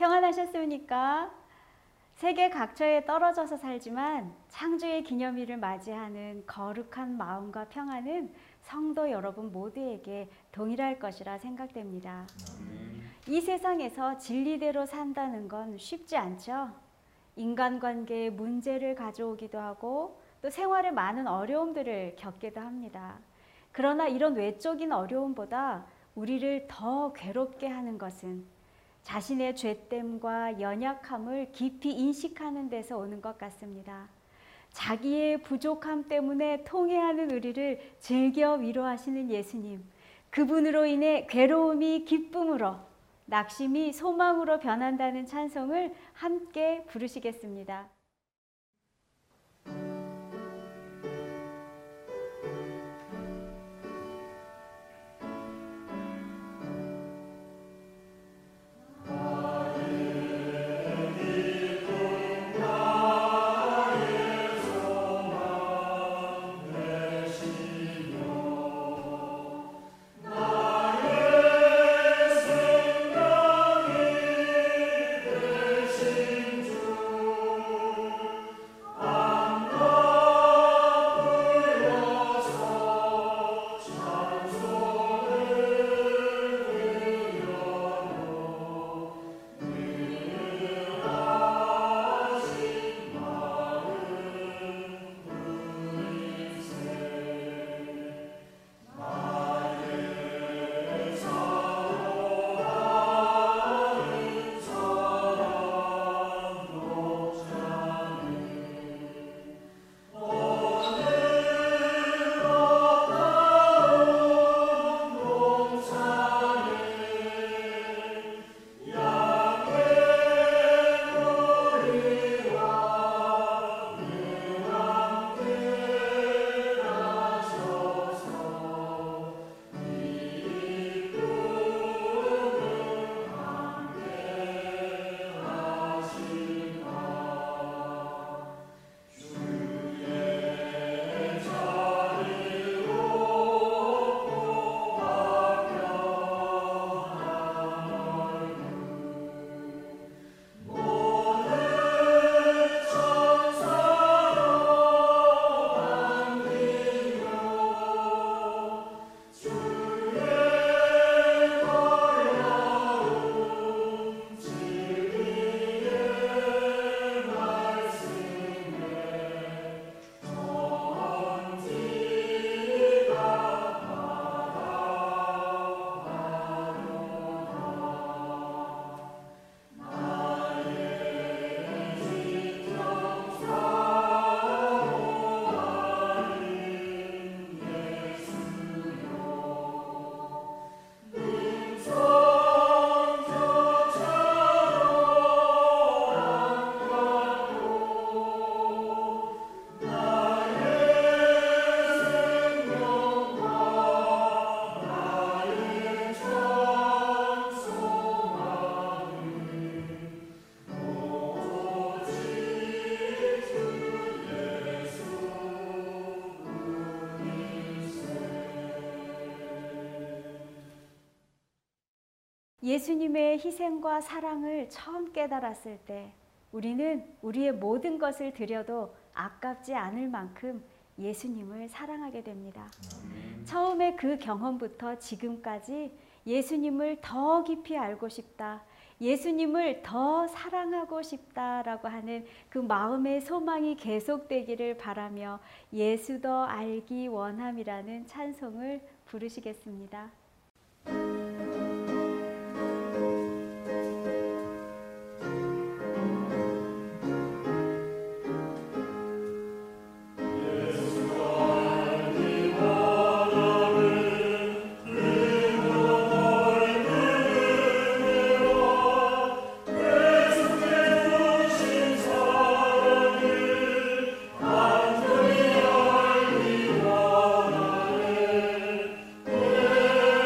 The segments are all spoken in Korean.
평안하셨습니까? 세계 각처에 떨어져서 살지만 창조의 기념일을 맞이하는 거룩한 마음과 평안은 성도 여러분 모두에게 동일할 것이라 생각됩니다. 이 세상에서 진리대로 산다는 건 쉽지 않죠? 인간관계에 문제를 가져오기도 하고 또 생활에 많은 어려움들을 겪기도 합니다. 그러나 이런 외적인 어려움보다 우리를 더 괴롭게 하는 것은 자신의 죄됨과 연약함을 깊이 인식하는 데서 오는 것 같습니다. 자기의 부족함 때문에 통회하는 우리를 즐겨 위로하시는 예수님, 그분으로 인해 괴로움이 기쁨으로, 낙심이 소망으로 변한다는 찬송을 함께 부르시겠습니다. 예수님의 희생과 사랑을 처음 깨달았을 때 우리는 우리의 모든 것을 드려도 아깝지 않을 만큼 예수님을 사랑하게 됩니다. 처음에 그 경험부터 지금까지 예수님을 더 깊이 알고 싶다, 예수님을 더 사랑하고 싶다라고 하는 그 마음의 소망이 계속되기를 바라며 예수 더 알기 원함이라는 찬송을 부르시겠습니다. 내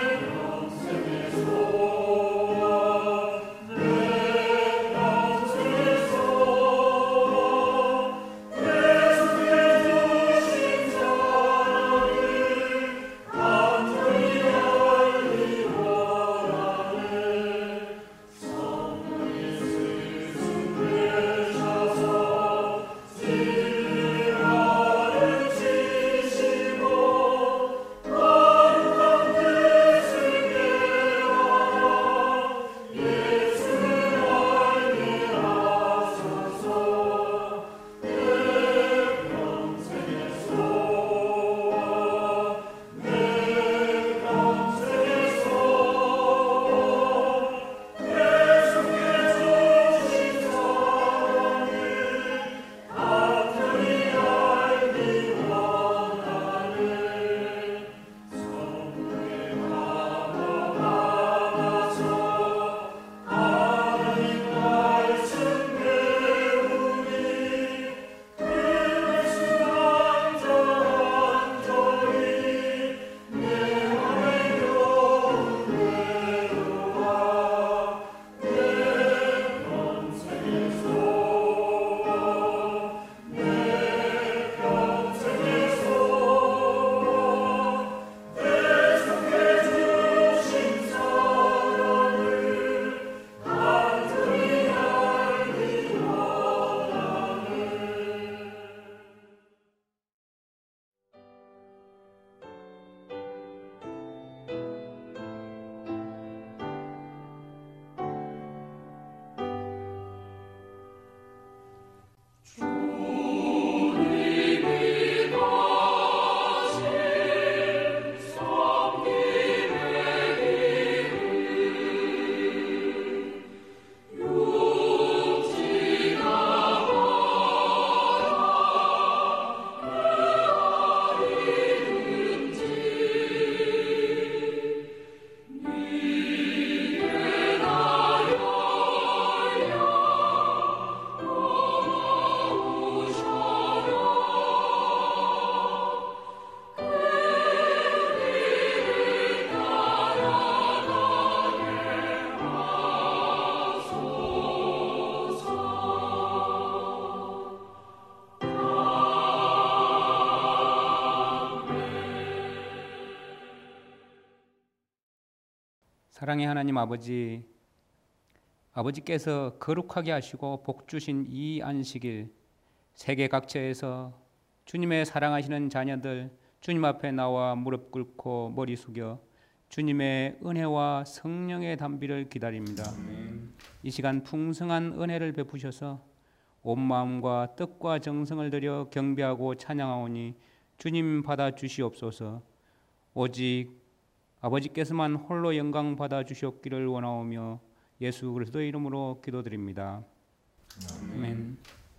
사랑의 하나님 아버지, 아버지께서 거룩하게 하시고 복 주신 이 안식일, 세계 각처에서 주님의 사랑하시는 자녀들 주님 앞에 나와 무릎 꿇고 머리 숙여 주님의 은혜와 성령의 담비를 기다립니다. 이 시간 풍성한 은혜를 베푸셔서 온 마음과 뜻과 정성을 들여 경배하고 찬양하오니 주님 받아 주시옵소서. 오직 아버지께서만 홀로 영광 받아 주시옵기를 원하오며 예수 그리스도의 이름으로 기도드립니다. 아멘.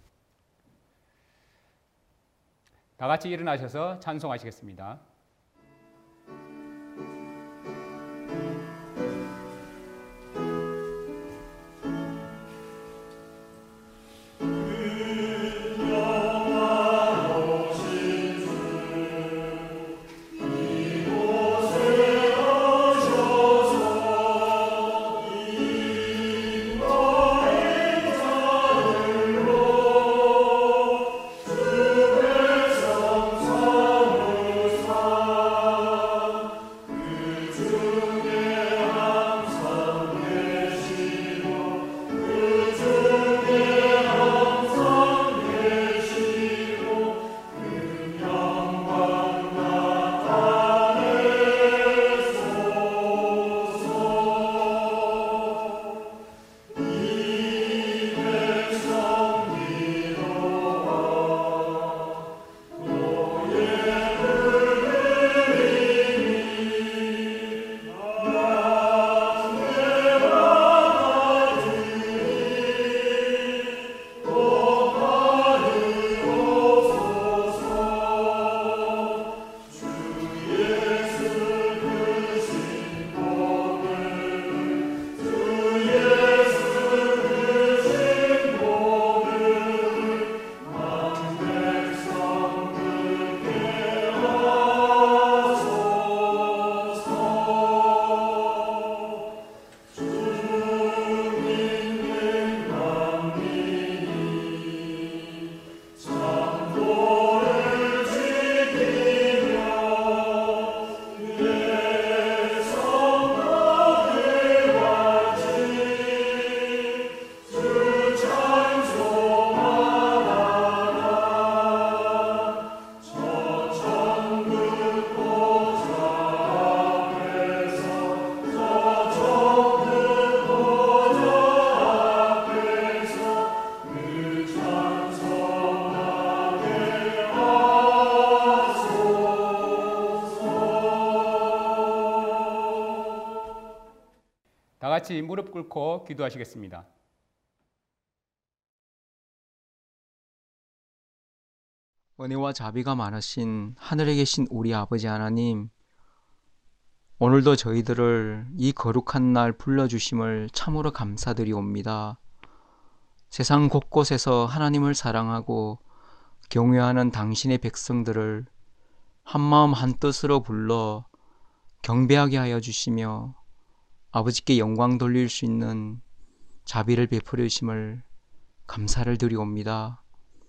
다 같이 일어나셔서 찬송하시겠습니다. 다 같이 무릎 꿇고 기도하시겠습니다. 은혜와 자비가 많으신 하늘에 계신 우리 아버지 하나님, 오늘도 저희들을 이 거룩한 날 불러주심을 참으로 감사드리옵니다. 세상 곳곳에서 하나님을 사랑하고 경외하는 당신의 백성들을 한마음 한뜻으로 불러 경배하게 하여 주시며 아버지께 영광 돌릴 수 있는 자비를 베풀어 주심을 감사를 드리옵니다.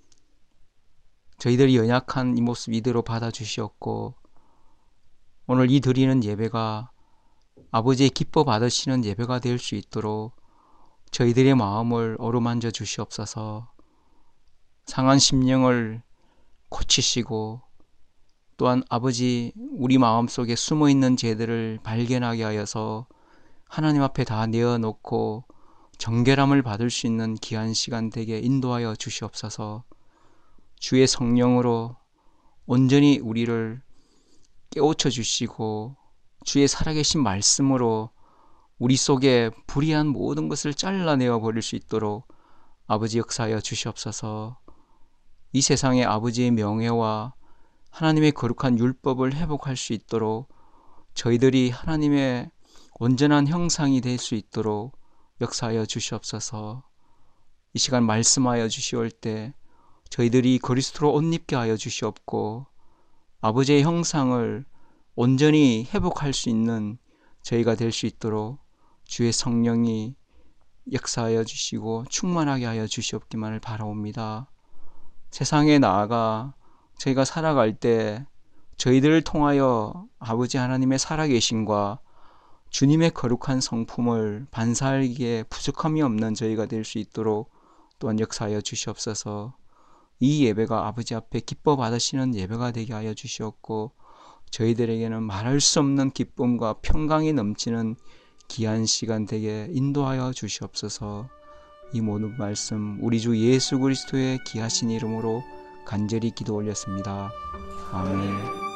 저희들이 연약한 이 모습 이대로 받아주시었고 오늘 이 드리는 예배가 아버지의 기뻐 받으시는 예배가 될 수 있도록 저희들의 마음을 어루만져 주시옵소서. 상한 심령을 고치시고 또한 아버지 우리 마음속에 숨어있는 죄들을 발견하게 하여서 하나님 앞에 다 내어놓고 정결함을 받을 수 있는 귀한 시간 되게 인도하여 주시옵소서. 주의 성령으로 온전히 우리를 깨우쳐 주시고 주의 살아계신 말씀으로 우리 속에 불의한 모든 것을 잘라내어 버릴 수 있도록 아버지 역사하여 주시옵소서. 이 세상에 아버지의 명예와 하나님의 거룩한 율법을 회복할 수 있도록 저희들이 하나님의 온전한 형상이 될 수 있도록 역사하여 주시옵소서. 이 시간 말씀하여 주시올 때 저희들이 그리스도로 옷 입게 하여 주시옵고 아버지의 형상을 온전히 회복할 수 있는 저희가 될 수 있도록 주의 성령이 역사하여 주시고 충만하게 하여 주시옵기만을 바라옵니다. 세상에 나아가 저희가 살아갈 때 저희들을 통하여 아버지 하나님의 살아계심과 주님의 거룩한 성품을 반사하기에 부족함이 없는 저희가 될 수 있도록 또한 역사하여 주시옵소서. 이 예배가 아버지 앞에 기뻐 받으시는 예배가 되게 하여 주시옵고 저희들에게는 말할 수 없는 기쁨과 평강이 넘치는 귀한 시간 되게 인도하여 주시옵소서. 이 모든 말씀 우리 주 예수 그리스도의 귀하신 이름으로 간절히 기도 올렸습니다. 아멘.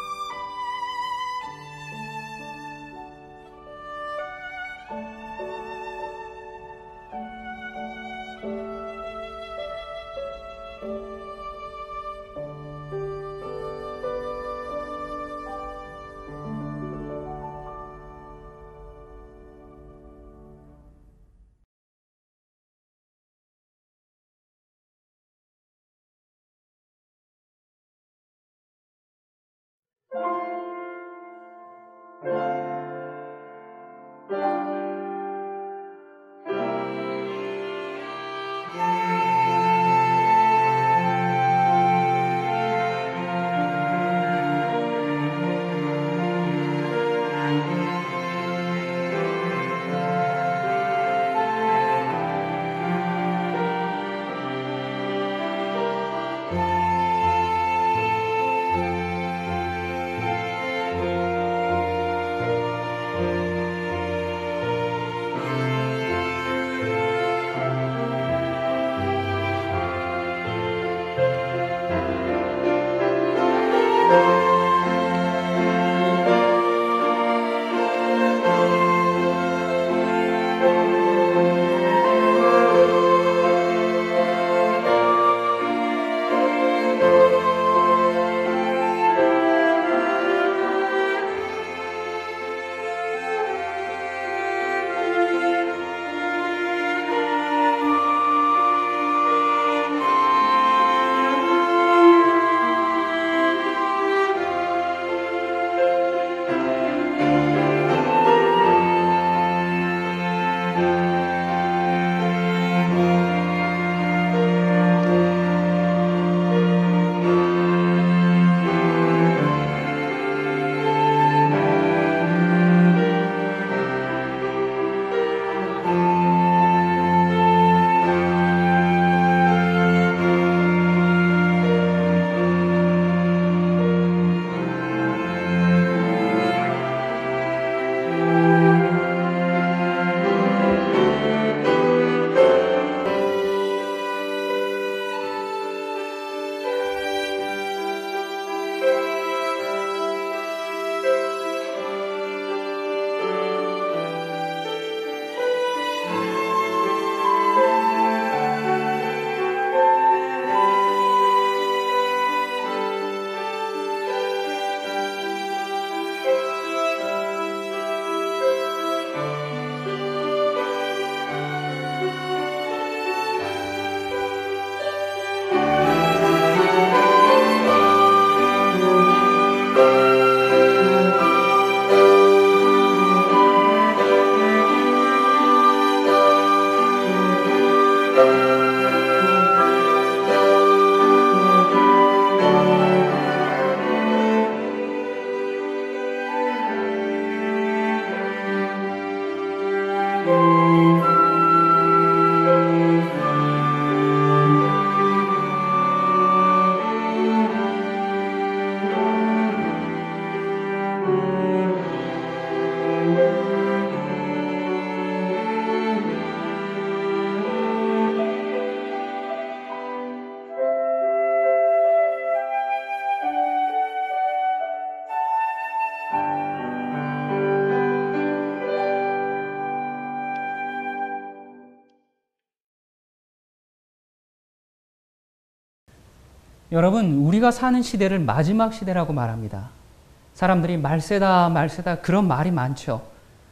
여러분, 우리가 사는 시대를 마지막 시대라고 말합니다. 사람들이 말세다, 말세다 그런 말이 많죠.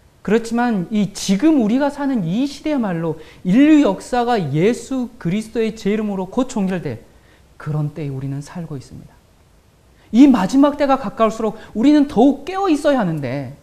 그렇지만 이 지금 우리가 사는 이 시대야말로 인류 역사가 예수 그리스도의 제 이름으로 곧 종결될 그런 때에 우리는 살고 있습니다. 이 마지막 때가 가까울수록 우리는 더욱 깨어 있어야 하는데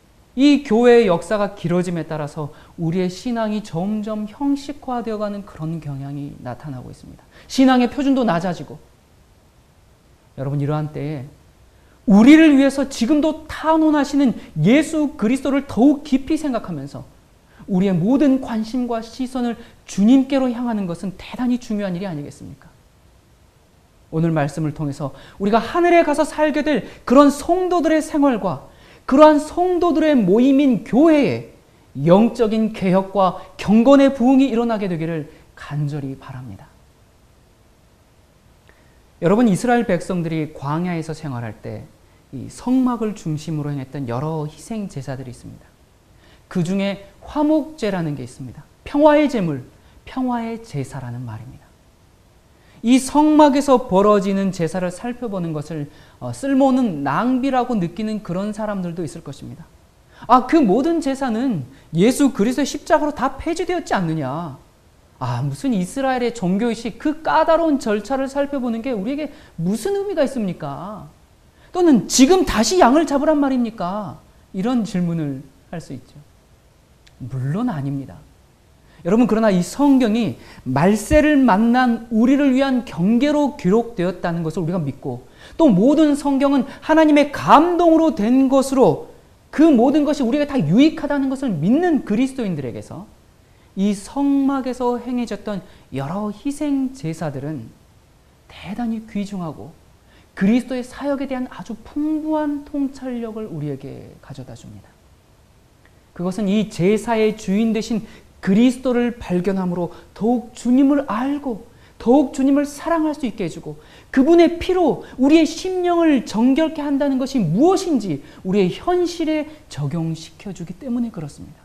이 교회의 역사가 길어짐에 따라서 우리의 신앙이 점점 형식화되어가는 그런 경향이 나타나고 있습니다. 신앙의 표준도 낮아지고 여러분, 이러한 때에 우리를 위해서 지금도 탄원하시는 예수 그리스도를 더욱 깊이 생각하면서 우리의 모든 관심과 시선을 주님께로 향하는 것은 대단히 중요한 일이 아니겠습니까? 오늘 말씀을 통해서 우리가 하늘에 가서 살게 될 그런 성도들의 생활과 그러한 성도들의 모임인 교회에 영적인 개혁과 경건의 부흥이 일어나게 되기를 간절히 바랍니다. 여러분, 이스라엘 백성들이 광야에서 생활할 때 이 성막을 중심으로 행했던 여러 희생 제사들이 있습니다. 그 중에 화목제라는 게 있습니다. 평화의 제물, 평화의 제사라는 말입니다. 이 성막에서 벌어지는 제사를 살펴보는 것을 쓸모없는 낭비라고 느끼는 그런 사람들도 있을 것입니다. 그 모든 제사는 예수 그리스도의 십자가로 다 폐지되었지 않느냐. 무슨 이스라엘의 종교의식, 그 까다로운 절차를 살펴보는 게 우리에게 무슨 의미가 있습니까? 또는 지금 다시 양을 잡으란 말입니까? 이런 질문을 할 수 있죠. 물론 아닙니다. 여러분, 그러나 이 성경이 말세를 만난 우리를 위한 경계로 기록되었다는 것을 우리가 믿고, 또 모든 성경은 하나님의 감동으로 된 것으로 그 모든 것이 우리에게 다 유익하다는 것을 믿는 그리스도인들에게서 이 성막에서 행해졌던 여러 희생 제사들은 대단히 귀중하고 그리스도의 사역에 대한 아주 풍부한 통찰력을 우리에게 가져다 줍니다. 그것은 이 제사의 주인 되신 그리스도를 발견함으로 더욱 주님을 알고 더욱 주님을 사랑할 수 있게 해주고, 그분의 피로 우리의 심령을 정결케 한다는 것이 무엇인지 우리의 현실에 적용시켜주기 때문에 그렇습니다.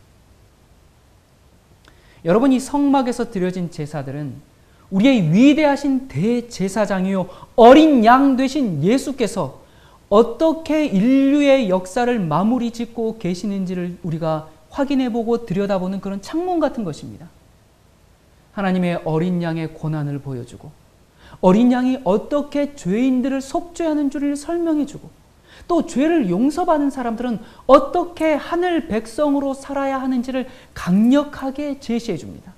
여러분, 이 성막에서 드려진 제사들은 우리의 위대하신 대제사장이요 어린 양 되신 예수께서 어떻게 인류의 역사를 마무리 짓고 계시는지를 우리가 확인해보고 들여다보는 그런 창문 같은 것입니다. 하나님의 어린 양의 고난을 보여주고, 어린 양이 어떻게 죄인들을 속죄하는 줄을 설명해주고, 또 죄를 용서받은 사람들은 어떻게 하늘 백성으로 살아야 하는지를 강력하게 제시해줍니다.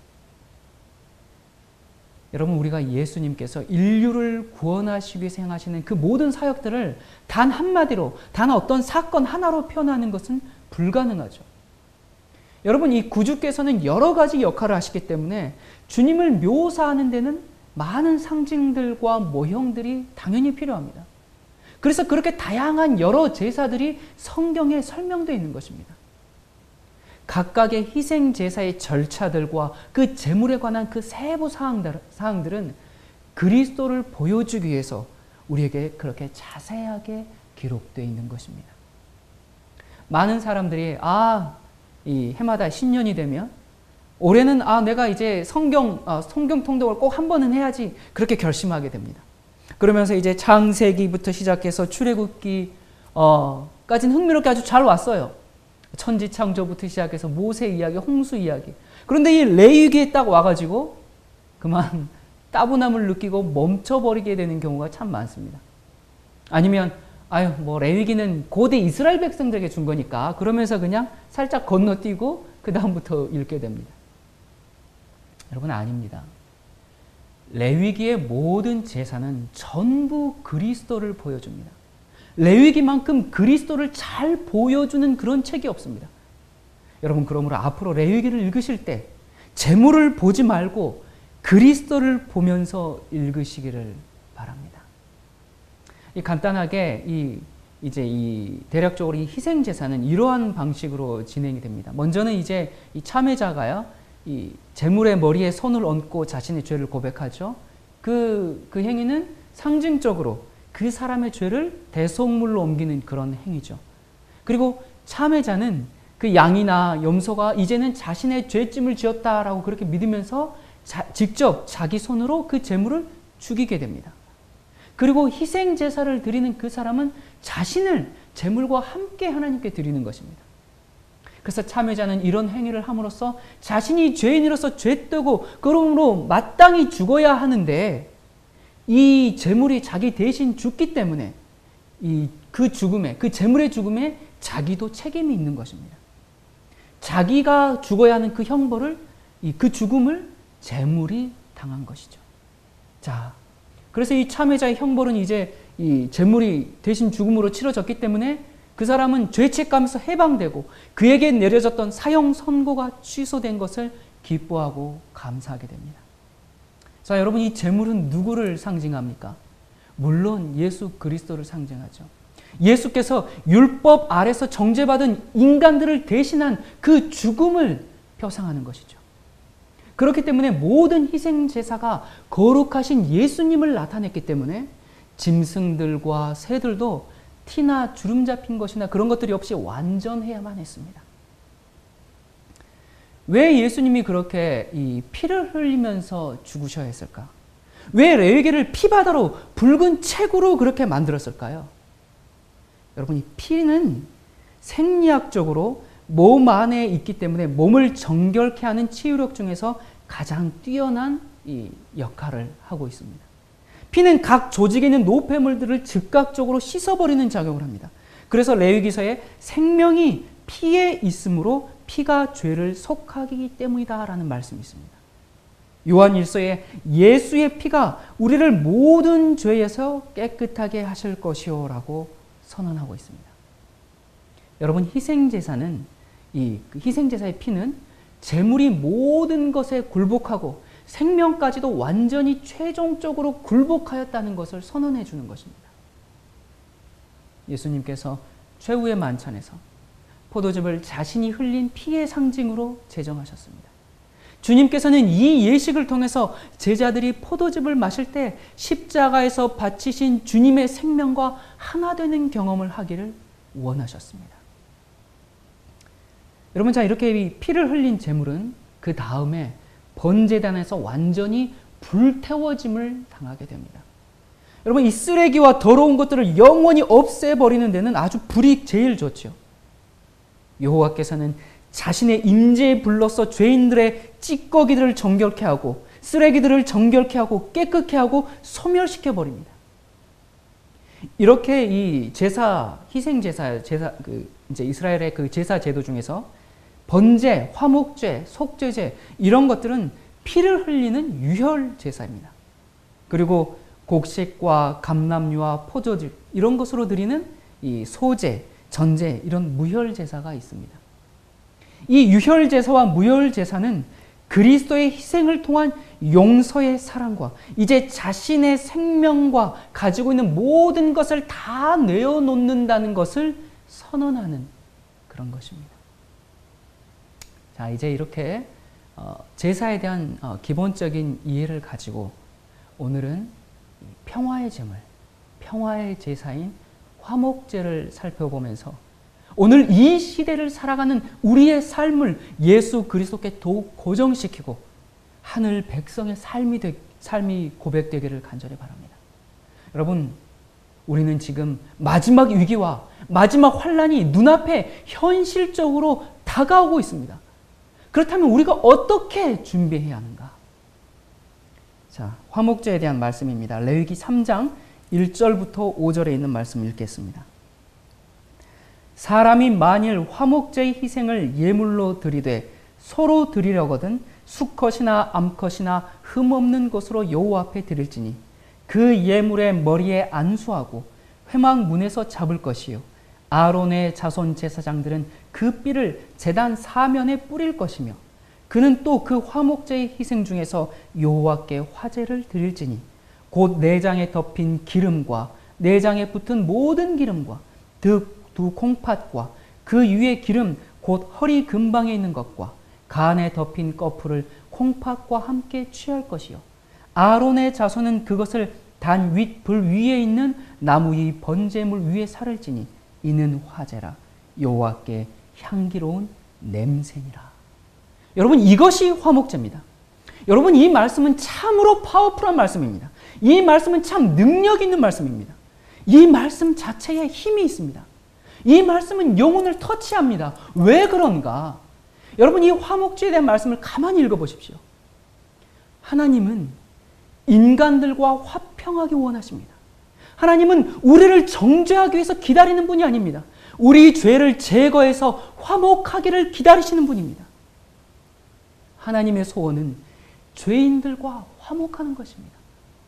여러분, 우리가 예수님께서 인류를 구원하시기 위해서 행하시는 그 모든 사역들을 단 한마디로, 단 어떤 사건 하나로 표현하는 것은 불가능하죠. 여러분, 이 구주께서는 여러 가지 역할을 하시기 때문에 주님을 묘사하는 데는 많은 상징들과 모형들이 당연히 필요합니다. 그래서 그렇게 다양한 여러 제사들이 성경에 설명되어 있는 것입니다. 각각의 희생 제사의 절차들과 그 제물에 관한 그 세부 사항들은 그리스도를 보여주기 위해서 우리에게 그렇게 자세하게 기록되어 있는 것입니다. 많은 사람들이 이 해마다 신년이 되면 올해는 내가 이제 성경 통독을 꼭 한 번은 해야지, 그렇게 결심하게 됩니다. 그러면서 이제 창세기부터 시작해서 출애굽기까지는 흥미롭게 아주 잘 왔어요. 천지 창조부터 시작해서 모세 이야기, 홍수 이야기. 그런데 이 레위기에 딱 와가지고 그만 따분함을 느끼고 멈춰버리게 되는 경우가 참 많습니다. 아니면 레위기는 고대 이스라엘 백성들에게 준 거니까 그러면서 그냥 살짝 건너뛰고 그 다음부터 읽게 됩니다. 여러분, 아닙니다. 레위기의 모든 제사는 전부 그리스도를 보여줍니다. 레위기만큼 그리스도를 잘 보여주는 그런 책이 없습니다. 여러분, 그러므로 앞으로 레위기를 읽으실 때 제물을 보지 말고 그리스도를 보면서 읽으시기를 바랍니다. 간단하게 대략적으로 이 희생 제사는 이러한 방식으로 진행이 됩니다. 먼저는 이제 이 참회자가요, 이 제물의 머리에 손을 얹고 자신의 죄를 고백하죠. 그 행위는 상징적으로 그 사람의 죄를 대속물로 옮기는 그런 행위죠. 그리고 참회자는 그 양이나 염소가 이제는 자신의 죄짐을 지었다라고 그렇게 믿으면서 직접 자기 손으로 그 제물을 죽이게 됩니다. 그리고 희생 제사를 드리는 그 사람은 자신을 제물과 함께 하나님께 드리는 것입니다. 그래서 참회자는 이런 행위를 함으로써 자신이 죄인으로서 죄되고 그러므로 마땅히 죽어야 하는데 이 제물이 자기 대신 죽기 때문에 그 제물의 죽음에 자기도 책임이 있는 것입니다. 자기가 죽어야 하는 그 형벌을, 그 죽음을 제물이 당한 것이죠. 자, 그래서 이 참회자의 형벌은 이제 이 제물이 대신 죽음으로 치러졌기 때문에 그 사람은 죄책감에서 해방되고 그에게 내려졌던 사형 선고가 취소된 것을 기뻐하고 감사하게 됩니다. 자, 여러분, 이 제물은 누구를 상징합니까? 물론 예수 그리스도를 상징하죠. 예수께서 율법 아래서 정죄받은 인간들을 대신한 그 죽음을 표상하는 것이죠. 그렇기 때문에 모든 희생 제사가 거룩하신 예수님을 나타냈기 때문에 짐승들과 새들도 티나 주름 잡힌 것이나 그런 것들이 없이 완전해야만 했습니다. 왜 예수님이 그렇게 이 피를 흘리면서 죽으셔야 했을까? 왜 레위기를 피바다로 붉은 책으로 그렇게 만들었을까요? 여러분, 이 피는 생리학적으로 몸 안에 있기 때문에 몸을 정결케 하는 치유력 중에서 가장 뛰어난 이 역할을 하고 있습니다. 피는 각 조직에 있는 노폐물들을 즉각적으로 씻어버리는 작용을 합니다. 그래서 레위기서에 생명이 피에 있으므로 피가 죄를 속하기 때문이다라는 말씀이 있습니다. 요한 1서에 예수의 피가 우리를 모든 죄에서 깨끗하게 하실 것이요 라고 선언하고 있습니다. 여러분, 희생제사는 희생제사의 피는 제물이 모든 것에 굴복하고 생명까지도 완전히 최종적으로 굴복하였다는 것을 선언해 주는 것입니다. 예수님께서 최후의 만찬에서 포도즙을 자신이 흘린 피의 상징으로 제정하셨습니다. 주님께서는 이 예식을 통해서 제자들이 포도즙을 마실 때 십자가에서 바치신 주님의 생명과 하나 되는 경험을 하기를 원하셨습니다. 여러분, 자, 이렇게 피를 흘린 제물은 그 다음에 번제단에서 완전히 불태워짐을 당하게 됩니다. 여러분, 이 쓰레기와 더러운 것들을 영원히 없애버리는 데는 아주 불이 제일 좋죠. 여호와께서는 자신의 임재에 불러서 죄인들의 찌꺼기들을 정결케 하고 쓰레기들을 정결케 하고 깨끗게 하고 소멸시켜 버립니다. 이렇게 이 제사, 희생 제사, 이제 이스라엘의 그 제사 제도 중에서 번제, 화목제, 속죄제 이런 것들은 피를 흘리는 유혈 제사입니다. 그리고 곡식과 감람류와 포도즙 이런 것으로 드리는 이 소제, 전제 이런 무혈 제사가 있습니다. 이 유혈 제사와 무혈 제사는 그리스도의 희생을 통한 용서의 사랑과 이제 자신의 생명과 가지고 있는 모든 것을 다 내어놓는다는 것을 선언하는 그런 것입니다. 자, 이제 이렇게 제사에 대한 기본적인 이해를 가지고 오늘은 평화의 제물, 평화의 제사인 화목제를 살펴보면서 오늘 이 시대를 살아가는 우리의 삶을 예수 그리스도께 더욱 고정시키고 하늘 백성의 삶이 고백되기를 간절히 바랍니다. 여러분, 우리는 지금 마지막 위기와 마지막 환란이 눈앞에 현실적으로 다가오고 있습니다. 그렇다면 우리가 어떻게 준비해야 하는가? 자, 화목제에 대한 말씀입니다. 레위기 3장 1절부터 5절에 있는 말씀 읽겠습니다. 사람이 만일 화목제의 희생을 예물로 드리되 서로 드리려거든 수컷이나 암컷이나 흠없는 것으로 여호와 앞에 드릴지니 그 예물의 머리에 안수하고 회막 문에서 잡을 것이요 아론의 자손 제사장들은 그 삐를 제단 사면에 뿌릴 것이며 그는 또 그 화목제의 희생 중에서 여호와께 화제를 드릴지니 곧 내장에 덮인 기름과 내장에 붙은 모든 기름과 두 콩팥과 그 위에 기름 곧 허리 근방에 있는 것과 간에 덮인 꺼풀을 콩팥과 함께 취할 것이요 아론의 자손은 그것을 단 불 위에 있는 나무 위 번제물 위에 살을지니 이는 화제라 여호와께 향기로운 냄새니라. 여러분, 이것이 화목제입니다. 여러분, 이 말씀은 참으로 파워풀한 말씀입니다. 이 말씀은 참 능력 있는 말씀입니다. 이 말씀 자체에 힘이 있습니다. 이 말씀은 영혼을 터치합니다. 왜 그런가? 여러분, 이 화목제에 대한 말씀을 가만히 읽어보십시오. 하나님은 인간들과 화평하기 원하십니다. 하나님은 우리를 정죄하기 위해서 기다리는 분이 아닙니다. 우리 죄를 제거해서 화목하기를 기다리시는 분입니다. 하나님의 소원은 죄인들과 화목하는 것입니다.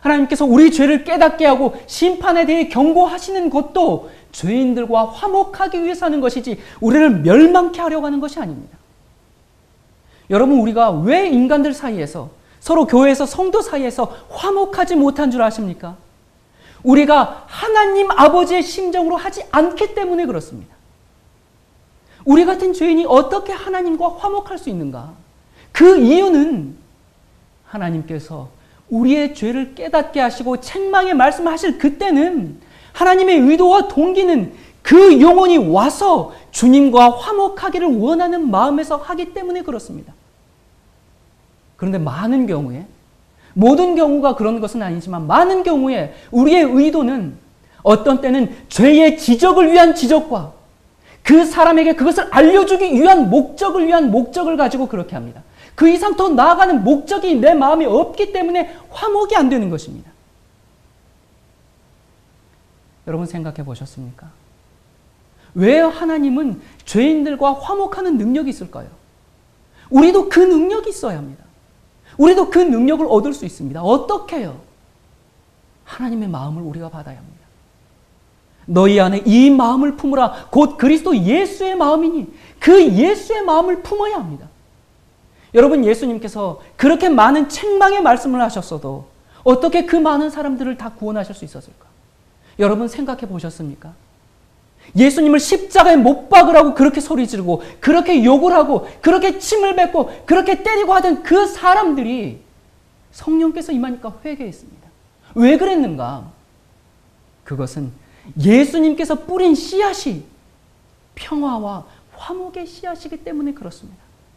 하나님께서 우리 죄를 깨닫게 하고 심판에 대해 경고하시는 것도 죄인들과 화목하기 위해서 하는 것이지 우리를 멸망케 하려고 하는 것이 아닙니다. 여러분, 우리가 왜 인간들 사이에서, 서로 교회에서 성도 사이에서 화목하지 못한 줄 아십니까? 우리가 하나님 아버지의 심정으로 하지 않기 때문에 그렇습니다. 우리 같은 죄인이 어떻게 하나님과 화목할 수 있는가? 그 이유는 하나님께서 우리의 죄를 깨닫게 하시고 책망의 말씀을 하실 그때는 하나님의 의도와 동기는 그 영혼이 와서 주님과 화목하기를 원하는 마음에서 하기 때문에 그렇습니다. 그런데 많은 경우에, 모든 경우가 그런 것은 아니지만 많은 경우에 우리의 의도는 어떤 때는 죄의 지적을 위한 지적과 그 사람에게 그것을 알려주기 위한 목적을 가지고 그렇게 합니다. 그 이상 더 나아가는 목적이 내 마음에 없기 때문에 화목이 안 되는 것입니다. 여러분, 생각해 보셨습니까? 왜 하나님은 죄인들과 화목하는 능력이 있을까요? 우리도 그 능력이 있어야 합니다. 우리도 그 능력을 얻을 수 있습니다. 어떻게요? 하나님의 마음을 우리가 받아야 합니다. 너희 안에 이 마음을 품으라. 곧 그리스도 예수의 마음이니 그 예수의 마음을 품어야 합니다. 여러분, 예수님께서 그렇게 많은 책망의 말씀을 하셨어도 어떻게 그 많은 사람들을 다 구원하실 수 있었을까? 여러분, 생각해 보셨습니까? 예수님을 십자가에 못 박으라고 그렇게 소리 지르고 그렇게 욕을 하고 그렇게 침을 뱉고 그렇게 때리고 하던 그 사람들이 성령께서 임하니까 회개했습니다. 왜 그랬는가? 그것은 예수님께서 뿌린 씨앗이 평화와 화목의 씨앗이기 때문에 그렇습니다.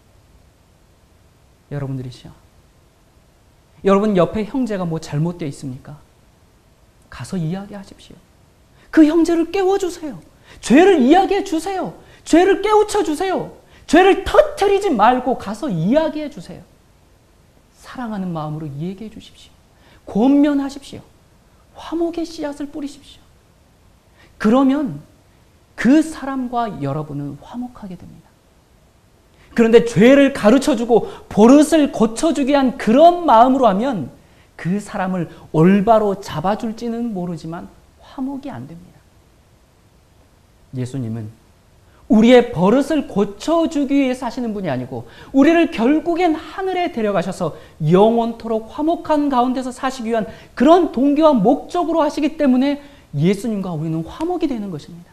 여러분들이시여, 여러분 옆에 형제가 뭐 잘못되어 있습니까? 가서 이야기하십시오. 그 형제를 깨워주세요. 죄를 이야기해 주세요. 죄를 깨우쳐 주세요. 죄를 터뜨리지 말고 가서 이야기해 주세요. 사랑하는 마음으로 얘기해 주십시오. 권면하십시오. 화목의 씨앗을 뿌리십시오. 그러면 그 사람과 여러분은 화목하게 됩니다. 그런데 죄를 가르쳐주고 버릇을 고쳐주기 위한 그런 마음으로 하면 그 사람을 올바로 잡아줄지는 모르지만 화목이 안 됩니다. 예수님은 우리의 버릇을 고쳐주기 위해서 하시는 분이 아니고 우리를 결국엔 하늘에 데려가셔서 영원토록 화목한 가운데서 사시기 위한 그런 동기와 목적으로 하시기 때문에 예수님과 우리는 화목이 되는 것입니다.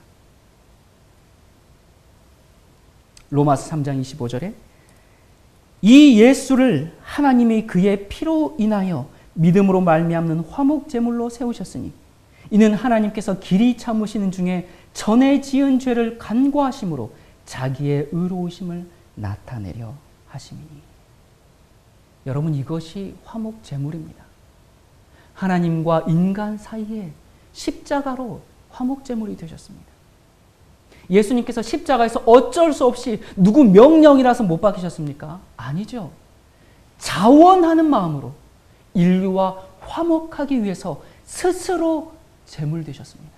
로마서 3장 25절에 이 예수를 하나님이 그의 피로 인하여 믿음으로 말미암는 화목 제물로 세우셨으니 이는 하나님께서 길이 참으시는 중에 전에 지은 죄를 간과하심으로 자기의 의로우심을 나타내려 하심이니. 여러분, 이것이 화목 제물입니다. 하나님과 인간 사이에 십자가로 화목 제물이 되셨습니다. 예수님께서 십자가에서 어쩔 수 없이 누구 명령이라서 못 박히셨습니까? 아니죠. 자원하는 마음으로 인류와 화목하기 위해서 스스로 제물 되셨습니다.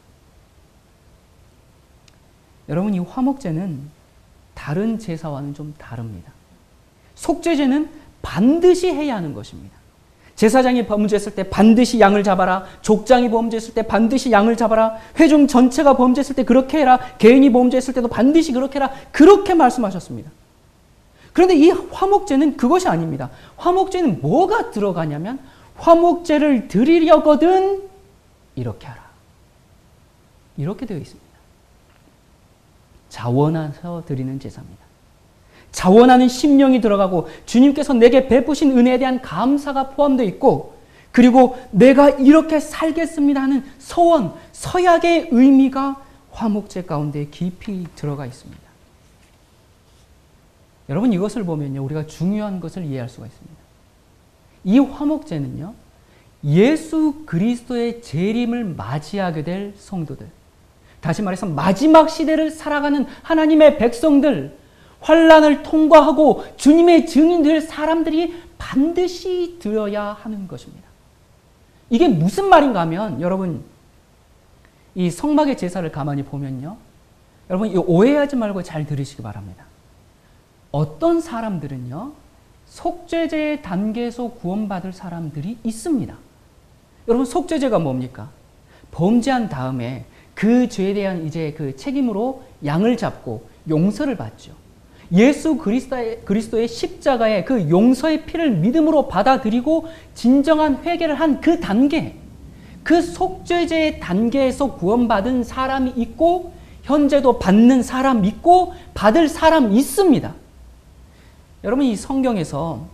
여러분, 이 화목제는 다른 제사와는 좀 다릅니다. 속죄제는 반드시 해야 하는 것입니다. 제사장이 범죄했을 때 반드시 양을 잡아라. 족장이 범죄했을 때 반드시 양을 잡아라. 회중 전체가 범죄했을 때 그렇게 해라. 개인이 범죄했을 때도 반드시 그렇게 해라. 그렇게 말씀하셨습니다. 그런데 이 화목제는 그것이 아닙니다. 화목제는 뭐가 들어가냐면 화목제를 드리려거든 이렇게 하라. 이렇게 되어 있습니다. 자원해서 드리는 제사입니다. 자원하는 심령이 들어가고 주님께서 내게 베푸신 은혜에 대한 감사가 포함되어 있고 그리고 내가 이렇게 살겠습니다 하는 서원, 서약의 의미가 화목제 가운데 깊이 들어가 있습니다. 여러분, 이것을 보면요, 우리가 중요한 것을 이해할 수가 있습니다. 이 화목제는요, 예수 그리스도의 재림을 맞이하게 될 성도들, 다시 말해서 마지막 시대를 살아가는 하나님의 백성들, 환난을 통과하고 주님의 증인 될 사람들이 반드시 드려야 하는 것입니다. 이게 무슨 말인가 하면 여러분, 이 성막의 제사를 가만히 보면요, 여러분 이거 오해하지 말고 잘 들으시기 바랍니다. 어떤 사람들은요, 속죄제의 단계에서 구원받을 사람들이 있습니다. 여러분, 속죄제가 뭡니까? 범죄한 다음에 그 죄에 대한 이제 그 책임으로 양을 잡고 용서를 받죠. 예수 그리스도의 십자가의 그 용서의 피를 믿음으로 받아들이고 진정한 회개를 한 그 단계, 그 속죄제의 단계에서 구원받은 사람이 있고 현재도 받는 사람 있고 받을 사람 있습니다. 여러분, 이 성경에서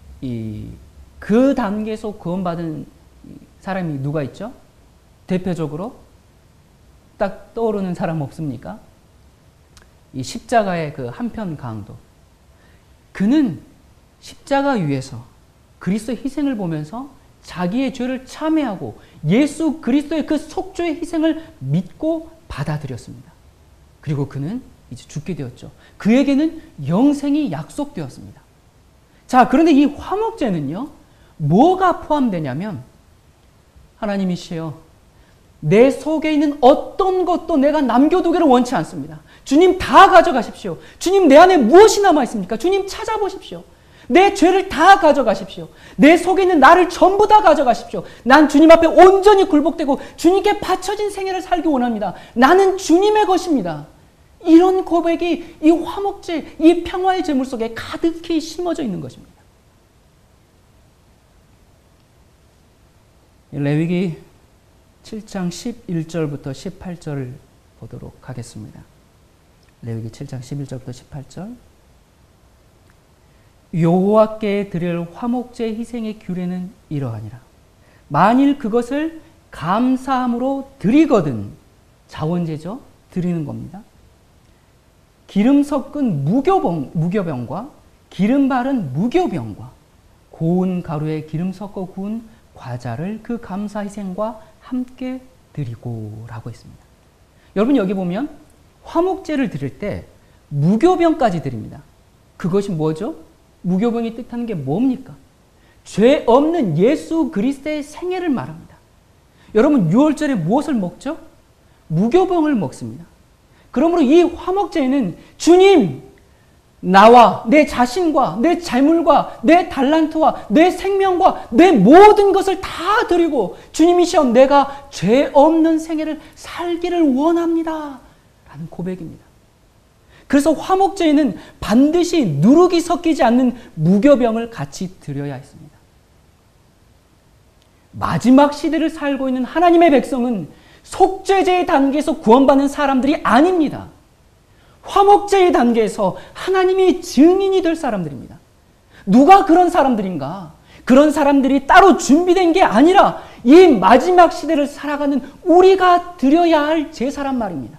그 단계에서 구원받은 사람이 누가 있죠? 대표적으로 딱 떠오르는 사람 없습니까? 이 십자가의 그 한편 강도. 그는 십자가 위에서 그리스도의 희생을 보면서 자기의 죄를 참회하고 예수 그리스도의 그 속죄의 희생을 믿고 받아들였습니다. 그리고 그는 이제 죽게 되었죠. 그에게는 영생이 약속되었습니다. 자, 그런데 이 화목제는요, 뭐가 포함되냐면, 하나님이시여, 내 속에 있는 어떤 것도 내가 남겨두기를 원치 않습니다. 주님 다 가져가십시오. 주님 내 안에 무엇이 남아있습니까? 주님 찾아보십시오. 내 죄를 다 가져가십시오. 내 속에 있는 나를 전부 다 가져가십시오. 난 주님 앞에 온전히 굴복되고 주님께 바쳐진 생애를 살기 원합니다. 나는 주님의 것입니다. 이런 고백이 이 화목제, 이 평화의 제물 속에 가득히 심어져 있는 것입니다. 레위기 7장 11절부터 18절을 보도록 하겠습니다. 레위기 7장 11절부터 18절. 여호와께 드릴 화목제 희생의 규례는 이러하니라. 만일 그것을 감사함으로 드리거든, 자원제죠. 드리는 겁니다. 기름 섞은 무교병과 기름 바른 무교병과 고운 가루에 기름 섞어 구운 과자를 그 감사 희생과 함께 드리고 라고 했습니다. 여러분, 여기 보면 화목제를 드릴 때 무교병까지 드립니다. 그것이 뭐죠? 무교병이 뜻하는 게 뭡니까? 죄 없는 예수 그리스도의 생애를 말합니다. 여러분, 유월절에 무엇을 먹죠? 무교병을 먹습니다. 그러므로 이 화목제에는 주님, 나와 내 자신과 내 재물과 내 달란트와 내 생명과 내 모든 것을 다 드리고 주님이시여, 내가 죄 없는 생애를 살기를 원합니다 라는 고백입니다. 그래서 화목제에는 반드시 누룩이 섞이지 않는 무교병을 같이 드려야 했습니다. 마지막 시대를 살고 있는 하나님의 백성은 속죄제의 단계에서 구원받는 사람들이 아닙니다. 화목제의 단계에서 하나님이 증인이 될 사람들입니다. 누가 그런 사람들인가? 그런 사람들이 따로 준비된 게 아니라 이 마지막 시대를 살아가는 우리가 드려야 할 제사란 말입니다.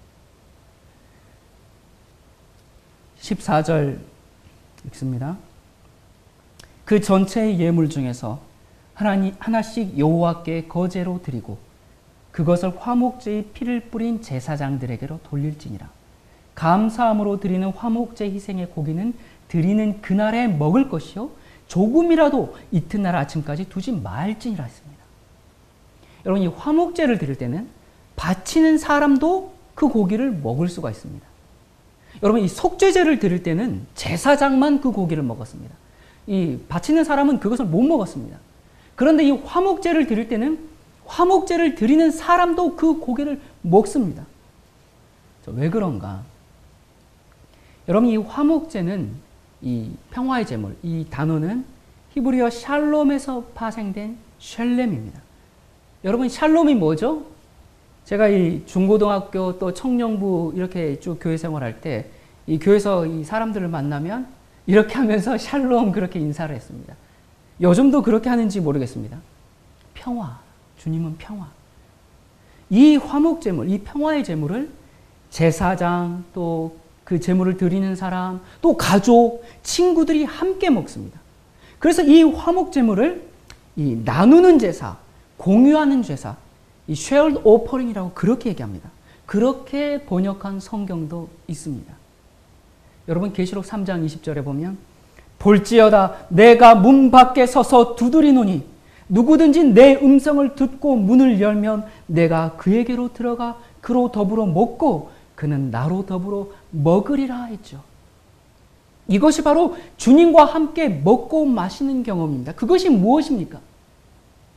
14절 읽습니다. 그 전체의 예물 중에서 하나씩 여호와께 거제로 드리고 그것을 화목제의 피를 뿌린 제사장들에게로 돌릴지니라. 감사함으로 드리는 화목제 희생의 고기는 드리는 그날에 먹을 것이요 조금이라도 이튿날 아침까지 두지 말지니라 했습니다. 여러분, 이 화목제를 드릴 때는 바치는 사람도 그 고기를 먹을 수가 있습니다. 여러분, 이 속죄제를 드릴 때는 제사장만 그 고기를 먹었습니다. 이 바치는 사람은 그것을 못 먹었습니다. 그런데 이 화목제를 드릴 때는 화목제를 드리는 사람도 그 고기를 먹습니다. 왜 그런가? 여러분, 이 화목제는 이 평화의 제물, 이 단어는 히브리어 샬롬에서 파생된 샬렘입니다. 여러분, 샬롬이 뭐죠? 제가 이 중고등학교 또 청년부 이렇게 쭉 교회 생활할 때 이 교회에서 이 사람들을 만나면 이렇게 하면서 샬롬 그렇게 인사를 했습니다. 요즘도 그렇게 하는지 모르겠습니다. 평화, 주님은 평화. 이 화목제물, 이 평화의 제물을 제사장, 또 그 제물을 드리는 사람, 또 가족, 친구들이 함께 먹습니다. 그래서 이 화목제물을 이 나누는 제사, 공유하는 제사, 이 shared offering이라고 그렇게 얘기합니다. 그렇게 번역한 성경도 있습니다. 여러분, 계시록 3장 20절에 보면 볼지어다 내가 문 밖에 서서 두드리노니 누구든지 내 음성을 듣고 문을 열면 내가 그에게로 들어가 그로 더불어 먹고 그는 나로 더불어 먹으리라 했죠. 이것이 바로 주님과 함께 먹고 마시는 경험입니다. 그것이 무엇입니까?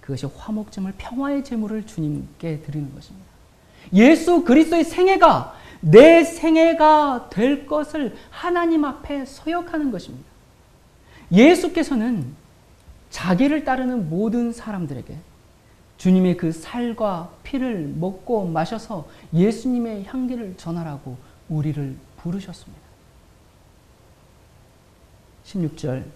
그것이 화목제물, 평화의 제물을 주님께 드리는 것입니다. 예수 그리스도의 생애가 내 생애가 될 것을 하나님 앞에 서역하는 것입니다. 예수께서는 자기를 따르는 모든 사람들에게 주님의 그 살과 피를 먹고 마셔서 예수님의 향기를 전하라고 우리를 부르셨습니다. 16절.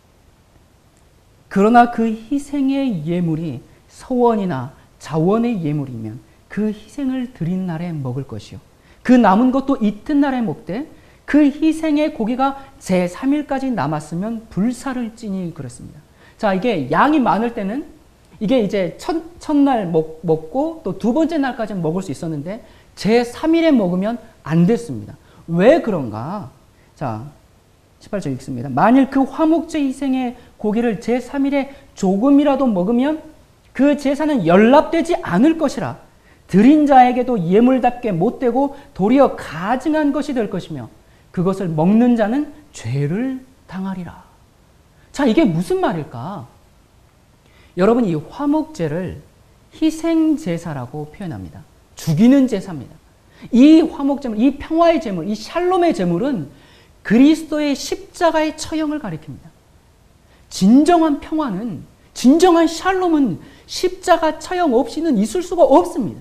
그러나 그 희생의 예물이 서원이나 자원의 예물이면 그 희생을 드린 날에 먹을 것이요. 그 남은 것도 이튿날에 먹되 그 희생의 고기가 제3일까지 남았으면 불사를 찌니 그랬습니다. 자, 이게 양이 많을 때는 이게 이제 첫날 먹고 또 두 번째 날까지 먹을 수 있었는데 제3일에 먹으면 안 됐습니다. 왜 그런가? 자, 18절 읽습니다. 만일 그 화목제 희생의 고기를 제3일에 조금이라도 먹으면 그 제사는 연락되지 않을 것이라 드린 자에게도 예물답게 못되고 도리어 가증한 것이 될 것이며 그것을 먹는 자는 죄를 당하리라. 자, 이게 무슨 말일까? 여러분, 이 화목제를 희생제사라고 표현합니다. 죽이는 제사입니다. 이 화목제물, 이 평화의 제물, 이 샬롬의 제물은 그리스도의 십자가의 처형을 가리킵니다. 진정한 평화는, 진정한 샬롬은 십자가 처형 없이는 있을 수가 없습니다.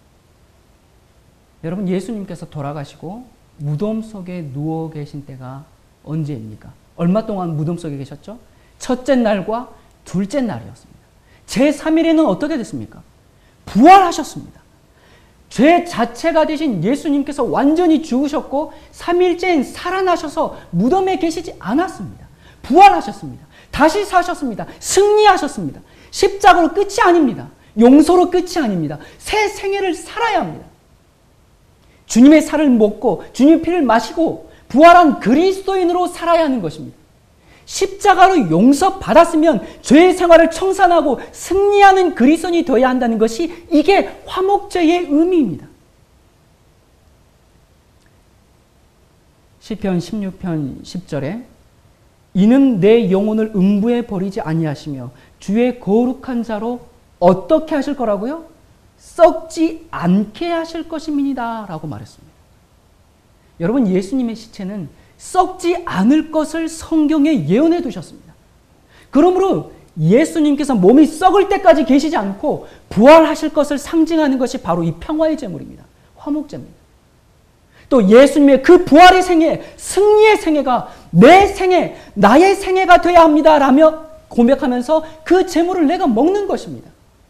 여러분, 예수님께서 돌아가시고 무덤 속에 누워 계신 때가 언제입니까? 얼마 동안 무덤 속에 계셨죠? 첫째 날과 둘째 날이었습니다. 제3일에는 어떻게 됐습니까? 부활하셨습니다. 죄 자체가 되신 예수님께서 완전히 죽으셨고 3일째엔 살아나셔서 무덤에 계시지 않았습니다. 부활하셨습니다. 다시 사셨습니다. 승리하셨습니다. 십자가로 끝이 아닙니다. 용서로 끝이 아닙니다. 새 생애를 살아야 합니다. 주님의 살을 먹고 주님의 피를 마시고 부활한 그리스도인으로 살아야 하는 것입니다. 십자가로 용서받았으면 죄의 생활을 청산하고 승리하는 그리스도인이 되어야 한다는 것이 이게 화목제의 의미입니다. 시편 16편 10절에 이는 내 영혼을 음부에 버리지 아니하시며 주의 거룩한 자로 어떻게 하실 거라고요? 썩지 않게 하실 것입니다 라고 말했습니다. 여러분, 예수님의 시체는 썩지 않을 것을 성경에 예언해 두셨습니다. 그러므로 예수님께서 몸이 썩을 때까지 계시지 않고 부활하실 것을 상징하는 것이 바로 이 평화의 제물입니다. 화목제입니다. 또 예수님의 그 부활의 생애, 승리의 생애가 내 생애, 나의 생애가 되어야 합니다 라며 고백하면서 그 제물을 내가 먹는 것입니다.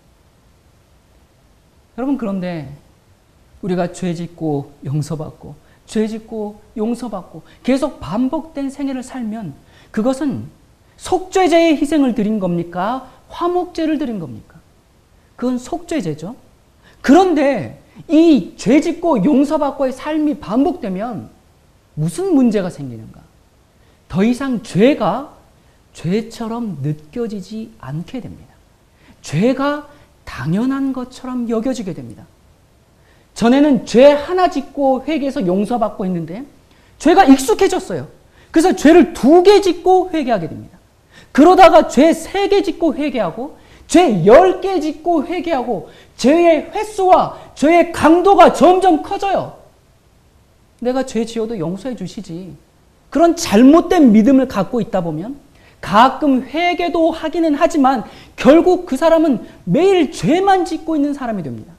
여러분, 그런데 우리가 죄 짓고 용서받고 죄 짓고 용서받고 계속 반복된 생애를 살면 그것은 속죄제의 희생을 드린 겁니까? 화목제를 드린 겁니까? 그건 속죄제죠. 그런데 이 죄 짓고 용서받고의 삶이 반복되면 무슨 문제가 생기는가? 더 이상 죄가 죄처럼 느껴지지 않게 됩니다. 죄가 당연한 것처럼 여겨지게 됩니다. 전에는 죄 하나 짓고 회개해서 용서받고 있는데 죄가 익숙해졌어요. 그래서 죄를 2개 짓고 회개하게 됩니다. 그러다가 죄 3개 짓고 회개하고 죄 10개 짓고 회개하고 죄의 횟수와 죄의 강도가 점점 커져요. 내가 죄 지어도 용서해 주시지. 그런 잘못된 믿음을 갖고 있다 보면 가끔 회개도 하기는 하지만 결국 그 사람은 매일 죄만 짓고 있는 사람이 됩니다.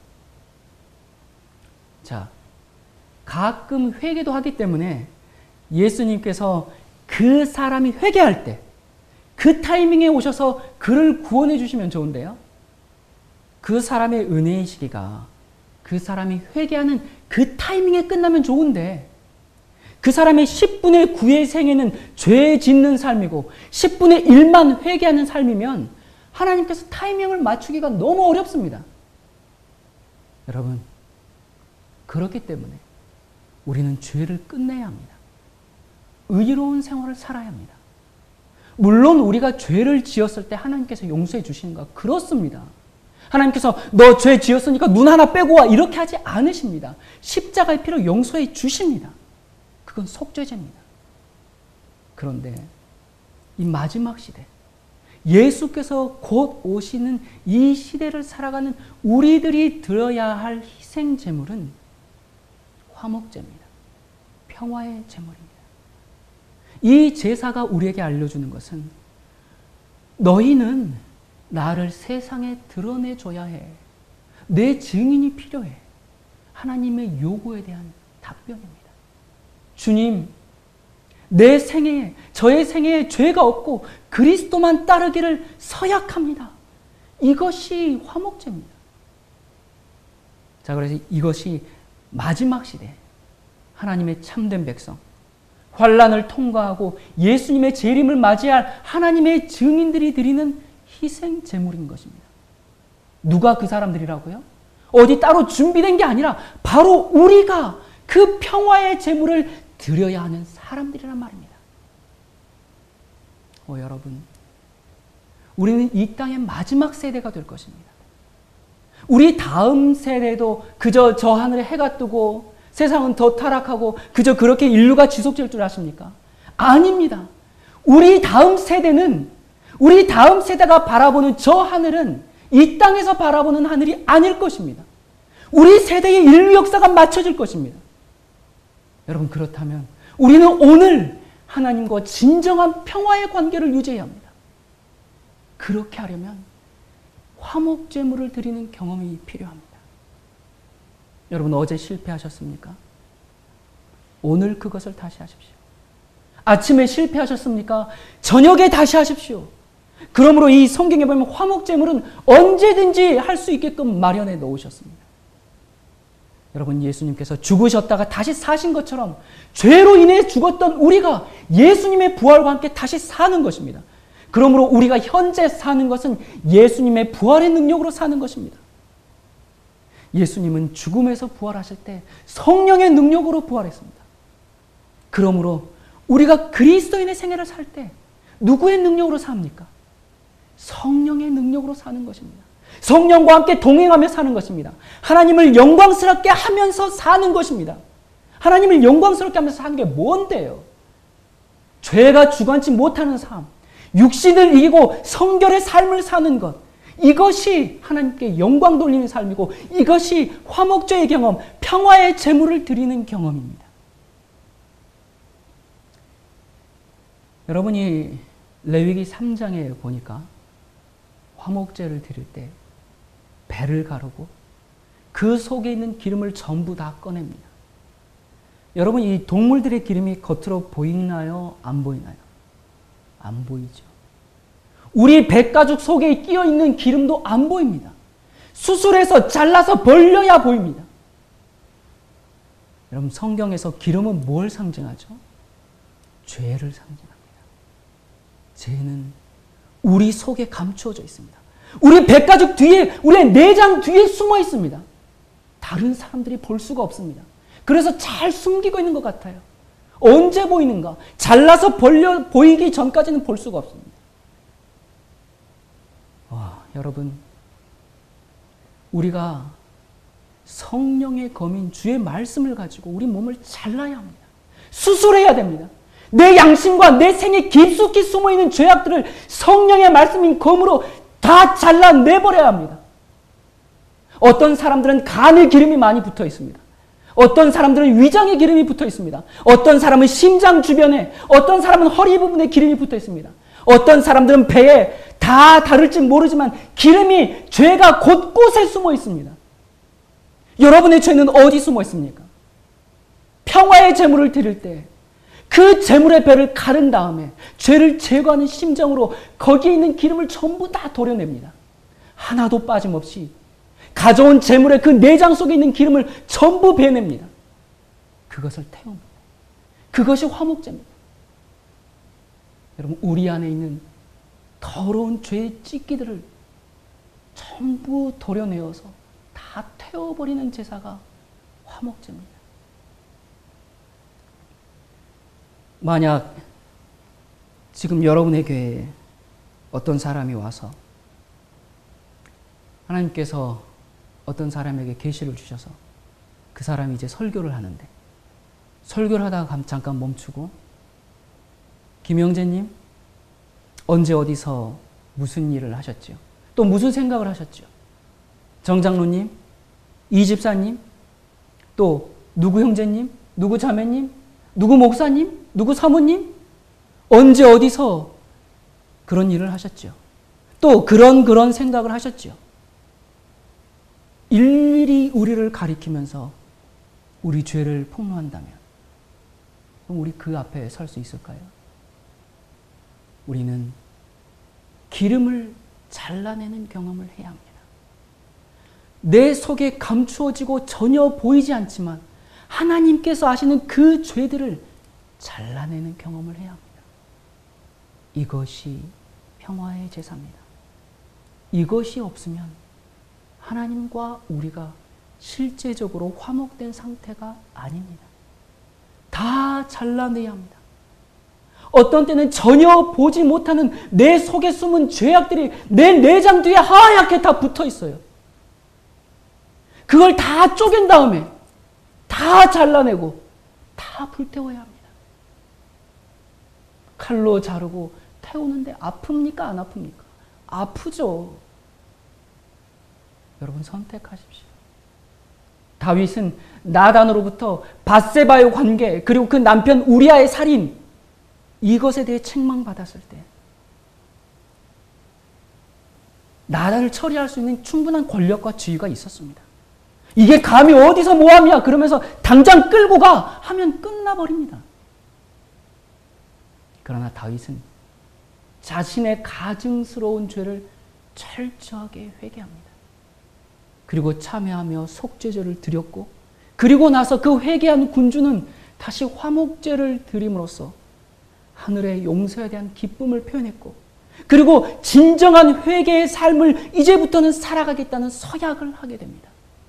자, 가끔 회개도 하기 때문에 예수님께서 그 사람이 회개할 때 그 타이밍에 오셔서 그를 구원해 주시면 좋은데요. 그 사람의 은혜의 시기가 그 사람이 회개하는 그 타이밍에 끝나면 좋은데 그 사람의 10분의 9의 생애는 죄 짓는 삶이고 10분의 1만 회개하는 삶이면 하나님께서 타이밍을 맞추기가 너무 어렵습니다. 여러분, 그렇기 때문에 우리는 죄를 끝내야 합니다. 의로운 생활을 살아야 합니다. 물론 우리가 죄를 지었을 때 하나님께서 용서해 주시는가? 그렇습니다. 하나님께서 너 죄 지었으니까 눈 하나 빼고 와 이렇게 하지 않으십니다. 십자가의 피로 용서해 주십니다. 그건 속죄제입니다. 그런데 이 마지막 시대, 예수께서 곧 오시는 이 시대를 살아가는 우리들이 드려야 할 희생 제물은 화목제입니다. 평화의 제물입니다. 이 제사가 우리에게 알려주는 것은 너희는 나를 세상에 드러내줘야 해. 내 증인이 필요해. 하나님의 요구에 대한 답변입니다. 주님, 내 생애에, 저의 생애에 죄가 없고 그리스도만 따르기를 서약합니다. 이것이 화목제입니다. 자, 그래서 이것이 마지막 시대, 하나님의 참된 백성, 환난을 통과하고 예수님의 재림을 맞이할 하나님의 증인들이 드리는 희생 제물인 것입니다. 누가 그 사람들이라고요? 어디 따로 준비된 게 아니라 바로 우리가 그 평화의 제물을 드려야 하는 사람들이란 말입니다. 여러분, 우리는 이 땅의 마지막 세대가 될 것입니다. 우리 다음 세대도 그저 저 하늘에 해가 뜨고 세상은 더 타락하고 그저 그렇게 인류가 지속될 줄 아십니까? 아닙니다. 우리 다음 세대가 바라보는 저 하늘은 이 땅에서 바라보는 하늘이 아닐 것입니다. 우리 세대의 인류 역사가 맞춰질 것입니다. 여러분, 그렇다면 우리는 오늘 하나님과 진정한 평화의 관계를 유지해야 합니다. 그렇게 하려면 화목제물을 드리는 경험이 필요합니다. 여러분, 어제 실패하셨습니까? 오늘 그것을 다시 하십시오. 아침에 실패하셨습니까? 저녁에 다시 하십시오. 그러므로 이 성경에 보면 화목제물은 언제든지 할 수 있게끔 마련해 놓으셨습니다. 여러분, 예수님께서 죽으셨다가 다시 사신 것처럼 죄로 인해 죽었던 우리가 예수님의 부활과 함께 다시 사는 것입니다. 그러므로 우리가 현재 사는 것은 예수님의 부활의 능력으로 사는 것입니다. 예수님은 죽음에서 부활하실 때 성령의 능력으로 부활했습니다. 그러므로 우리가 그리스도인의 생애를 살 때 누구의 능력으로 삽니까? 성령의 능력으로 사는 것입니다. 성령과 함께 동행하며 사는 것입니다. 하나님을 영광스럽게 하면서 사는 것입니다. 하나님을 영광스럽게 하면서 사는 게 뭔데요? 죄가 주관치 못하는 삶, 육신을 이기고 성결의 삶을 사는 것, 이것이 하나님께 영광 돌리는 삶이고 이것이 화목제의 경험, 평화의 제물을 드리는 경험입니다. 여러분이 레위기 3장에 보니까 화목제를 드릴 때 배를 가르고 그 속에 있는 기름을 전부 다 꺼냅니다. 여러분, 이 동물들의 기름이 겉으로 보이나요? 안 보이나요? 안 보이죠. 우리 백가죽 속에 끼어 있는 기름도 안 보입니다. 수술해서 잘라서 벌려야 보입니다. 여러분, 성경에서 기름은 뭘 상징하죠? 죄를 상징합니다. 죄는 우리 속에 감추어져 있습니다. 우리 백가죽 뒤에, 우리 내장 뒤에 숨어 있습니다. 다른 사람들이 볼 수가 없습니다. 그래서 잘 숨기고 있는 것 같아요. 언제 보이는가? 잘라서 벌려 보이기 전까지는 볼 수가 없습니다. 여러분, 우리가 성령의 검인 주의 말씀을 가지고 우리 몸을 잘라야 합니다. 수술해야 됩니다. 내 양심과 내 생에 깊숙이 숨어있는 죄악들을 성령의 말씀인 검으로 다 잘라내버려야 합니다. 어떤 사람들은 간의 기름이 많이 붙어 있습니다. 어떤 사람들은 위장에 기름이 붙어 있습니다. 어떤 사람은 심장 주변에, 어떤 사람은 허리 부분에 기름이 붙어 있습니다. 어떤 사람들은 배에, 다 다를지 모르지만 기름이, 죄가 곳곳에 숨어 있습니다. 여러분의 죄는 어디 숨어 있습니까? 평화의 제물을 드릴 때 그 제물의 배를 가른 다음에 죄를 제거하는 심정으로 거기에 있는 기름을 전부 다 도려냅니다. 하나도 빠짐없이 가져온 제물의 그 내장 속에 있는 기름을 전부 배냅니다. 그것을 태웁니다. 그것이 화목제입니다. 여러분, 우리 안에 있는 더러운 죄의 찌기들을 전부 도려내어서 다 태워버리는 제사가 화목제입니다. 만약 지금 여러분의 교회에 어떤 사람이 와서 하나님께서 어떤 사람에게 계시를 주셔서 그 사람이 이제 설교를 하는데, 설교를 하다가 잠깐 멈추고, 김영재님, 언제 어디서 무슨 일을 하셨죠? 또 무슨 생각을 하셨죠? 정장로님, 이 집사님, 또 누구 형제님, 누구 자매님, 누구 목사님, 누구 사모님, 언제 어디서 그런 일을 하셨죠? 또 그런 생각을 하셨죠? 일일이 우리를 가리키면서 우리 죄를 폭로한다면 그럼 우리 그 앞에 설 수 있을까요? 우리는 기름을 잘라내는 경험을 해야 합니다. 내 속에 감추어지고 전혀 보이지 않지만 하나님께서 아시는 그 죄들을 잘라내는 경험을 해야 합니다. 이것이 평화의 제사입니다. 이것이 없으면 하나님과 우리가 실제적으로 화목된 상태가 아닙니다. 다 잘라내야 합니다. 어떤 때는 전혀 보지 못하는 내 속에 숨은 죄악들이 내 내장 뒤에 하얗게 다 붙어 있어요. 그걸 다 쪼갠 다음에 다 잘라내고 다 불태워야 합니다. 칼로 자르고 태우는데 아픕니까? 안 아픕니까? 아프죠. 여러분 선택하십시오. 다윗은 나단으로부터 밧세바의 관계 그리고 그 남편 우리아의 살인 이것에 대해 책망받았을 때 나단을 처리할 수 있는 충분한 권력과 지위가 있었습니다. 이게 감히 어디서 모함이야 그러면서 당장 끌고 가 하면 끝나버립니다. 그러나 다윗은 자신의 가증스러운 죄를 철저하게 회개합니다. 그리고 참회하며 속죄제를 드렸고 그리고 나서 그 회개한 군주는 다시 화목제를 드림으로써 하늘의 용서에 대한 기쁨을 표현했고 그리고 진정한 회개의 삶을 이제부터는 살아가겠다는 서약을 하게 됩니다.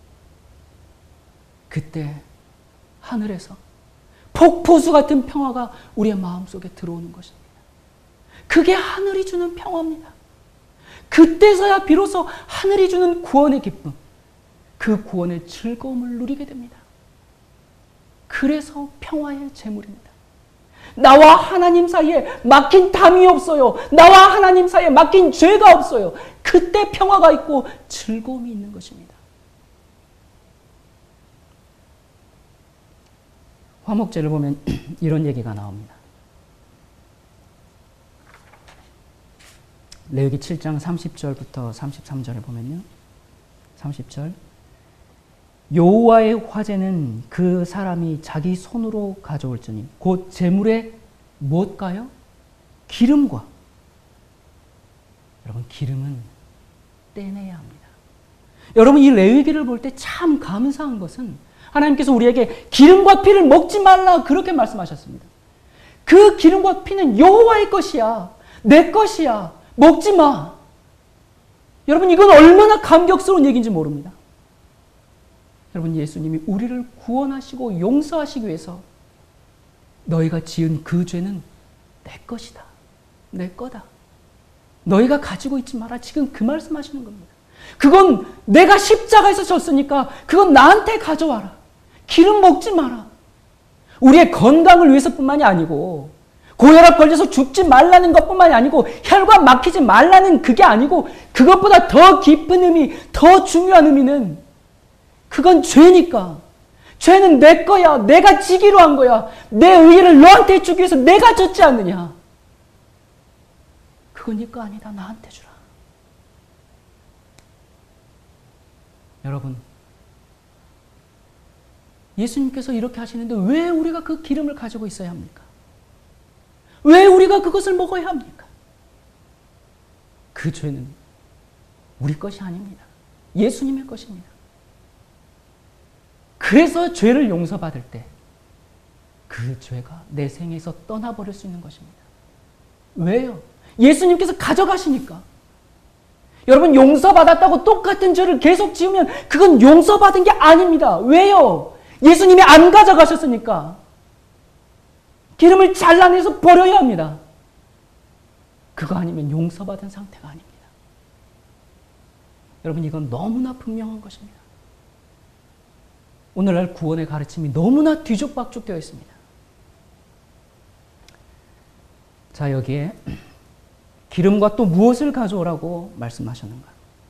그때 하늘에서 폭포수 같은 평화가 우리의 마음속에 들어오는 것입니다. 그게 하늘이 주는 평화입니다. 그때서야 비로소 하늘이 주는 구원의 기쁨, 그 구원의 즐거움을 누리게 됩니다. 그래서 평화의 제물입니다. 나와 하나님 사이에 막힌 담이 없어요. 나와 하나님 사이에 막힌 죄가 없어요. 그때 평화가 있고 즐거움이 있는 것입니다. 화목제를 보면 이런 얘기가 나옵니다. 레위기 7장 30절부터 33절을 보면요. 30절 여호와의 화제는 그 사람이 자기 손으로 가져올지니 곧 제물에 무엇가요? 기름과. 여러분 기름은 떼내야 합니다. 여러분 이 레위기를 볼 때 참 감사한 것은 하나님께서 우리에게 기름과 피를 먹지 말라 그렇게 말씀하셨습니다. 그 기름과 피는 여호와의 것이야. 내 것이야. 먹지 마. 여러분 이건 얼마나 감격스러운 얘기인지 모릅니다. 여러분 예수님이 우리를 구원하시고 용서하시기 위해서 너희가 지은 그 죄는 내 것이다. 내 거다. 너희가 가지고 있지 마라. 지금 그 말씀하시는 겁니다. 그건 내가 십자가에서 졌으니까 그건 나한테 가져와라. 기름 먹지 마라. 우리의 건강을 위해서뿐만이 아니고 고혈압 걸려서 죽지 말라는 것뿐만이 아니고 혈관 막히지 말라는 그게 아니고 그것보다 더 깊은 의미, 더 중요한 의미는 그건 죄니까. 죄는 내 거야. 내가 지기로 한 거야. 내 의의를 너한테 주기 위해서 내가 졌지 않느냐. 그건 네 거 아니다. 나한테 주라. 여러분 예수님께서 이렇게 하시는데 왜 우리가 그 기름을 가지고 있어야 합니까? 왜 우리가 그것을 먹어야 합니까? 그 죄는 우리 것이 아닙니다. 예수님의 것입니다. 그래서 죄를 용서받을 때 그 죄가 내 생에서 떠나버릴 수 있는 것입니다. 왜요? 예수님께서 가져가시니까. 여러분 용서받았다고 똑같은 죄를 계속 지으면 그건 용서받은 게 아닙니다. 왜요? 예수님이 안 가져가셨으니까. 기름을 잘라내서 버려야 합니다. 그거 아니면 용서받은 상태가 아닙니다. 여러분 이건 너무나 분명한 것입니다. 오늘날 구원의 가르침이 너무나 뒤죽박죽 되어 있습니다. 자 여기에 기름과 또 무엇을 가져오라고 말씀하셨는가?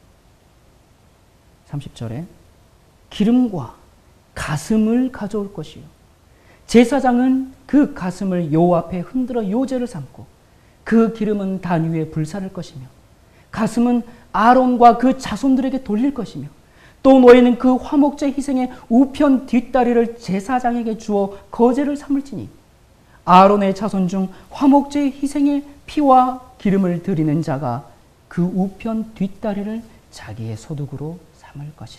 30절에 기름과 가슴을 가져올 것이요. 제사장은 그 가슴을 여호와 앞에 흔들어 요제를 삼고 그 기름은 단 위에 불사를 것이며 가슴은 아론과 그 자손들에게 돌릴 것이며 또 너희는 그 화목제 희생의 우편 뒷다리를 제사장에게 주어 거제를 삼을지니 아론의 자손 중 화목제 희생의 피와 기름을 드리는 자가 그 우편 뒷다리를 자기의 소득으로 삼을 것이라.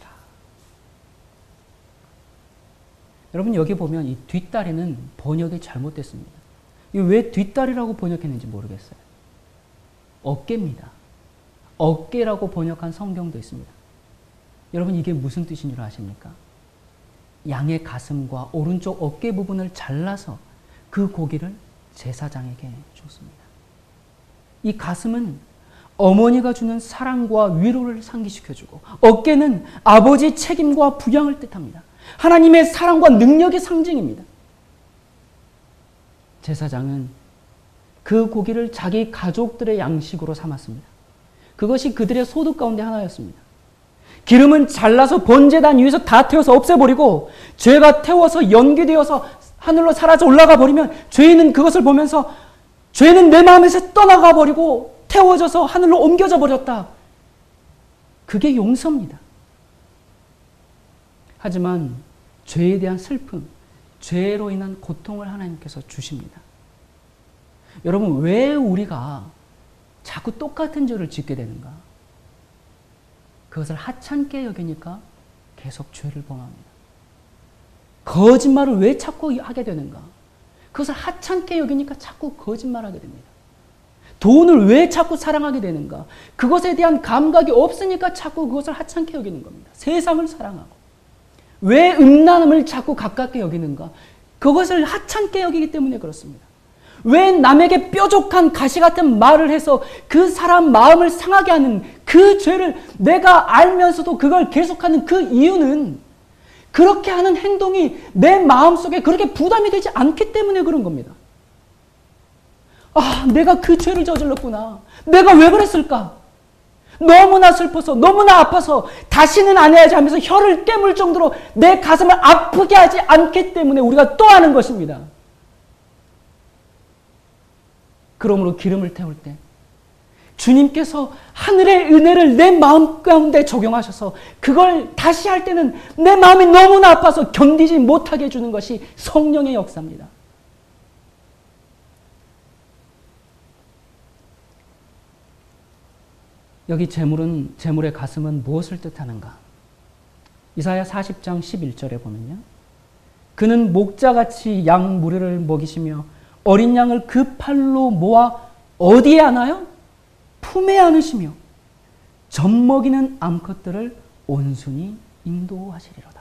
여러분 여기 보면 이 뒷다리는 번역이 잘못됐습니다. 왜 뒷다리라고 번역했는지 모르겠어요. 어깨입니다. 어깨라고 번역한 성경도 있습니다. 여러분 이게 무슨 뜻인 줄 아십니까? 양의 가슴과 오른쪽 어깨 부분을 잘라서 그 고기를 제사장에게 줬습니다. 이 가슴은 어머니가 주는 사랑과 위로를 상기시켜주고 어깨는 아버지 책임과 부양을 뜻합니다. 하나님의 사랑과 능력의 상징입니다. 제사장은 그 고기를 자기 가족들의 양식으로 삼았습니다. 그것이 그들의 소득 가운데 하나였습니다. 기름은 잘라서 번제단 위에서 다 태워서 없애버리고 죄가 태워서 연기되어서 하늘로 사라져 올라가 버리면 죄인은 그것을 보면서 죄는 내 마음에서 떠나가 버리고 태워져서 하늘로 옮겨져 버렸다. 그게 용서입니다. 하지만 죄에 대한 슬픔, 죄로 인한 고통을 하나님께서 주십니다. 여러분 왜 우리가 자꾸 똑같은 죄를 짓게 되는가? 그것을 하찮게 여기니까 계속 죄를 범합니다. 거짓말을 왜 자꾸 하게 되는가? 그것을 하찮게 여기니까 자꾸 거짓말하게 됩니다. 돈을 왜 자꾸 사랑하게 되는가? 그것에 대한 감각이 없으니까 자꾸 그것을 하찮게 여기는 겁니다. 세상을 사랑하고. 왜 음란함을 자꾸 가깝게 여기는가? 그것을 하찮게 여기기 때문에 그렇습니다. 왜 남에게 뾰족한 가시 같은 말을 해서 그 사람 마음을 상하게 하는 그 죄를 내가 알면서도 그걸 계속하는 그 이유는 그렇게 하는 행동이 내 마음속에 그렇게 부담이 되지 않기 때문에 그런 겁니다. 아, 내가 그 죄를 저질렀구나. 내가 왜 그랬을까? 너무나 슬퍼서 너무나 아파서 다시는 안 해야지 하면서 혀를 깨물 정도로 내 가슴을 아프게 하지 않기 때문에 우리가 또 하는 것입니다. 그러므로 기름을 태울 때 주님께서 하늘의 은혜를 내 마음 가운데 적용하셔서 그걸 다시 할 때는 내 마음이 너무나 아파서 견디지 못하게 해주는 것이 성령의 역사입니다. 여기 제물의 가슴은 무엇을 뜻하는가? 이사야 40장 11절에 보면요. 그는 목자같이 양 무리를 먹이시며 어린 양을 그 팔로 모아 어디에 안아요? 품에 안으시며 젖먹이는 암컷들을 온순히 인도하시리로다.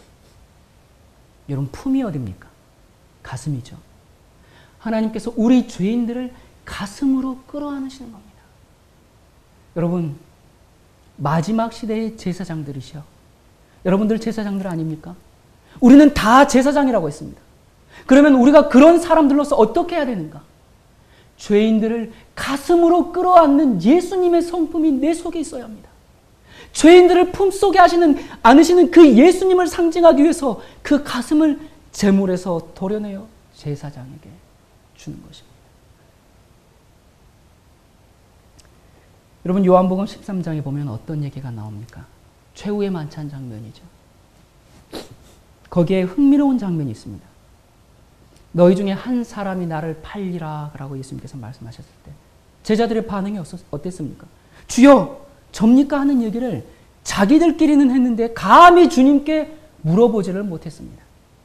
여러분 품이 어디입니까? 가슴이죠. 하나님께서 우리 죄인들을 가슴으로 끌어안으시는 겁니다. 여러분 마지막 시대의 제사장들이시여. 여러분들 제사장들 아닙니까? 우리는 다 제사장이라고 했습니다. 그러면 우리가 그런 사람들로서 어떻게 해야 되는가? 죄인들을 가슴으로 끌어안는 예수님의 성품이 내 속에 있어야 합니다. 죄인들을 품속에 안으시는 그 예수님을 상징하기 위해서 그 가슴을 제물에서 도려내어 제사장에게 주는 것입니다. 여러분 요한복음 13장에 보면 어떤 얘기가 나옵니까? 최후의 만찬 장면이죠. 거기에 흥미로운 장면이 있습니다. 너희 중에 한 사람이 나를 팔리라 라고 예수님께서 말씀하셨을 때 제자들의 반응이 어땠습니까? 주여 접니까? 하는 얘기를 자기들끼리는 했는데 감히 주님께 물어보지를 못했습니다.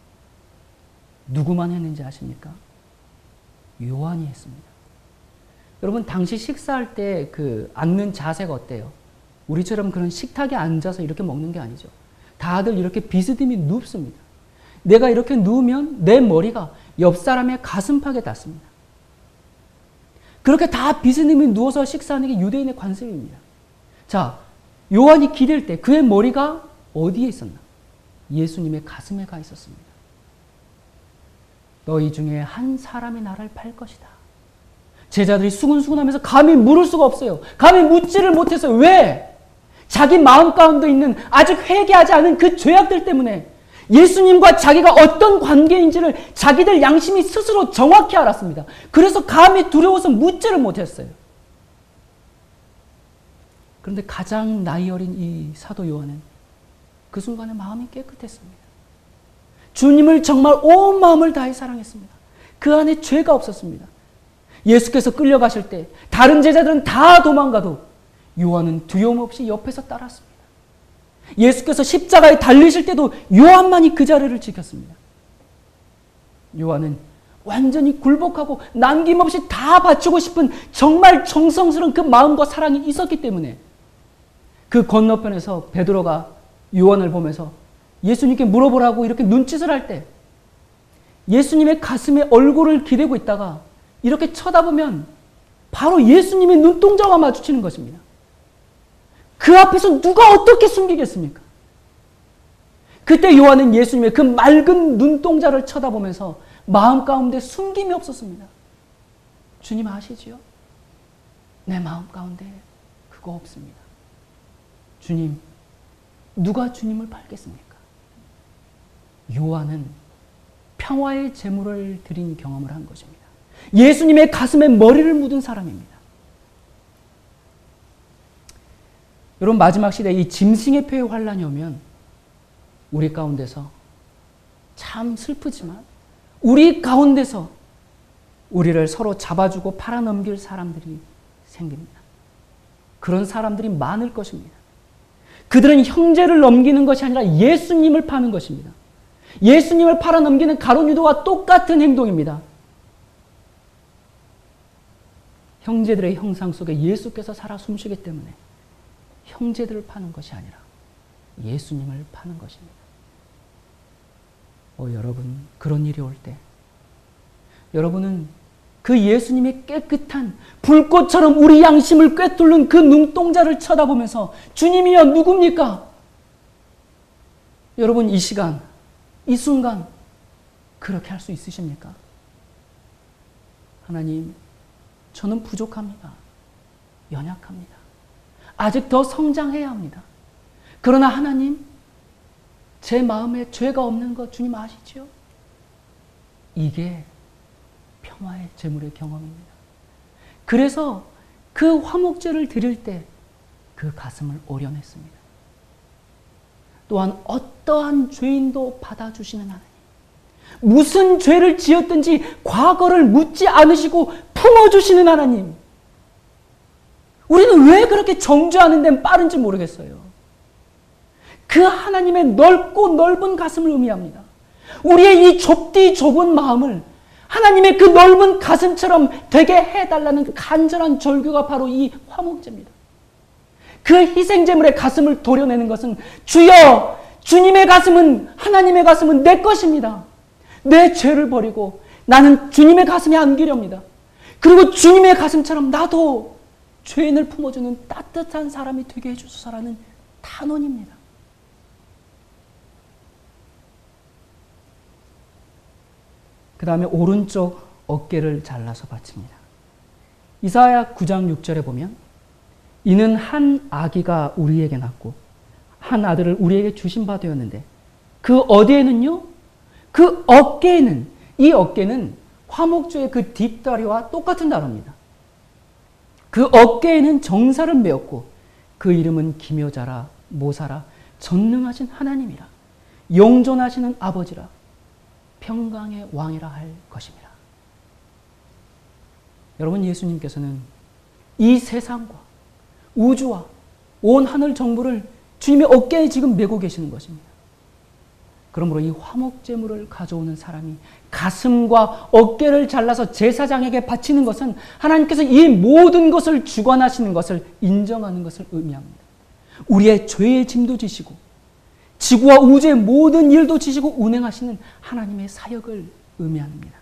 누구만 했는지 아십니까? 요한이 했습니다. 여러분 당시 식사할 때 그 앉는 자세가 어때요? 우리처럼 그런 식탁에 앉아서 이렇게 먹는 게 아니죠. 다들 이렇게 비스듬히 눕습니다. 내가 이렇게 누우면 내 머리가 옆 사람의 가슴팍에 닿습니다. 그렇게 다 비스듬히 누워서 식사하는 게 유대인의 관습입니다. 자, 요한이 기댈 때 그의 머리가 어디에 있었나? 예수님의 가슴에 가 있었습니다. 너희 중에 한 사람이 나를 팔 것이다. 제자들이 수근수근하면서 감히 물을 수가 없어요. 감히 묻지를 못했어요. 왜? 자기 마음 가운데 있는 아직 회개하지 않은 그 죄악들 때문에 예수님과 자기가 어떤 관계인지를 자기들 양심이 스스로 정확히 알았습니다. 그래서 감히 두려워서 묻지를 못했어요. 그런데 가장 나이 어린 이 사도 요한은 그 순간에 마음이 깨끗했습니다. 주님을 정말 온 마음을 다해 사랑했습니다. 그 안에 죄가 없었습니다. 예수께서 끌려가실 때 다른 제자들은 다 도망가도 요한은 두려움 없이 옆에서 따랐습니다. 예수께서 십자가에 달리실 때도 요한만이 그 자리를 지켰습니다. 요한은 완전히 굴복하고 남김없이 다 바치고 싶은 정말 정성스러운 그 마음과 사랑이 있었기 때문에 그 건너편에서 베드로가 요한을 보면서 예수님께 물어보라고 이렇게 눈짓을 할 때 예수님의 가슴에 얼굴을 기대고 있다가 이렇게 쳐다보면 바로 예수님의 눈동자와 마주치는 것입니다. 그 앞에서 누가 어떻게 숨기겠습니까? 그때 요한은 예수님의 그 맑은 눈동자를 쳐다보면서 마음 가운데 숨김이 없었습니다. 주님 아시지요? 내 마음 가운데 그거 없습니다. 주님, 누가 주님을 팔겠습니까? 요한은 평화의 제물을 드린 경험을 한 것입니다. 예수님의 가슴에 머리를 묻은 사람입니다. 여러분, 마지막 시대에 이 짐승의 표의 환란이 오면 우리 가운데서 참 슬프지만 우리 가운데서 우리를 서로 잡아주고 팔아넘길 사람들이 생깁니다. 그런 사람들이 많을 것입니다. 그들은 형제를 넘기는 것이 아니라 예수님을 파는 것입니다. 예수님을 팔아넘기는 가룟 유다와 똑같은 행동입니다. 형제들의 형상 속에 예수께서 살아 숨쉬기 때문에 형제들을 파는 것이 아니라 예수님을 파는 것입니다. 여러분, 그런 일이 올 때 여러분은 그 예수님의 깨끗한 불꽃처럼 우리 양심을 꿰뚫는 그 눈동자를 쳐다보면서 주님이여 누굽니까? 여러분, 이 시간, 이 순간 그렇게 할 수 있으십니까? 하나님, 저는 부족합니다. 연약합니다. 아직 더 성장해야 합니다. 그러나 하나님, 제 마음에 죄가 없는 것 주님 아시지요? 이게 평화의 제물의 경험입니다. 그래서 그 화목제를 드릴 때 그 가슴을 오려냈습니다. 또한 어떠한 죄인도 받아주시는 하나님, 무슨 죄를 지었든지 과거를 묻지 않으시고 품어주시는 하나님, 우리는 왜 그렇게 정죄하는 데는 빠른지 모르겠어요. 그 하나님의 넓고 넓은 가슴을 의미합니다. 우리의 이 좁디 좁은 마음을 하나님의 그 넓은 가슴처럼 되게 해달라는 간절한 절규가 바로 이 화목제입니다. 그 희생제물의 가슴을 도려내는 것은 주여, 주님의 가슴은, 하나님의 가슴은 내 것입니다. 내 죄를 버리고 나는 주님의 가슴에 안기렵니다. 그리고 주님의 가슴처럼 나도 죄인을 품어주는 따뜻한 사람이 되게 해주소서라는 탄원입니다. 그 다음에 오른쪽 어깨를 잘라서 바칩니다. 이사야 9장 6절에 보면 이는 한 아기가 우리에게 낳고 한 아들을 우리에게 주신 바 되었는데 그 어디에는요? 그 어깨에는, 이 어깨는 화목제의 그 뒷다리와 똑같은 단어입니다. 그 어깨에는 정사를 메었고 그 이름은 기묘자라 모사라 전능하신 하나님이라 영존하시는 아버지라 평강의 왕이라 할 것입니다. 여러분, 예수님께서는 이 세상과 우주와 온 하늘 정부를 주님의 어깨에 지금 메고 계시는 것입니다. 그러므로 이 화목제물을 가져오는 사람이 가슴과 어깨를 잘라서 제사장에게 바치는 것은 하나님께서 이 모든 것을 주관하시는 것을 인정하는 것을 의미합니다. 우리의 죄의 짐도 지시고 지구와 우주의 모든 일도 지시고 운행하시는 하나님의 사역을 의미합니다.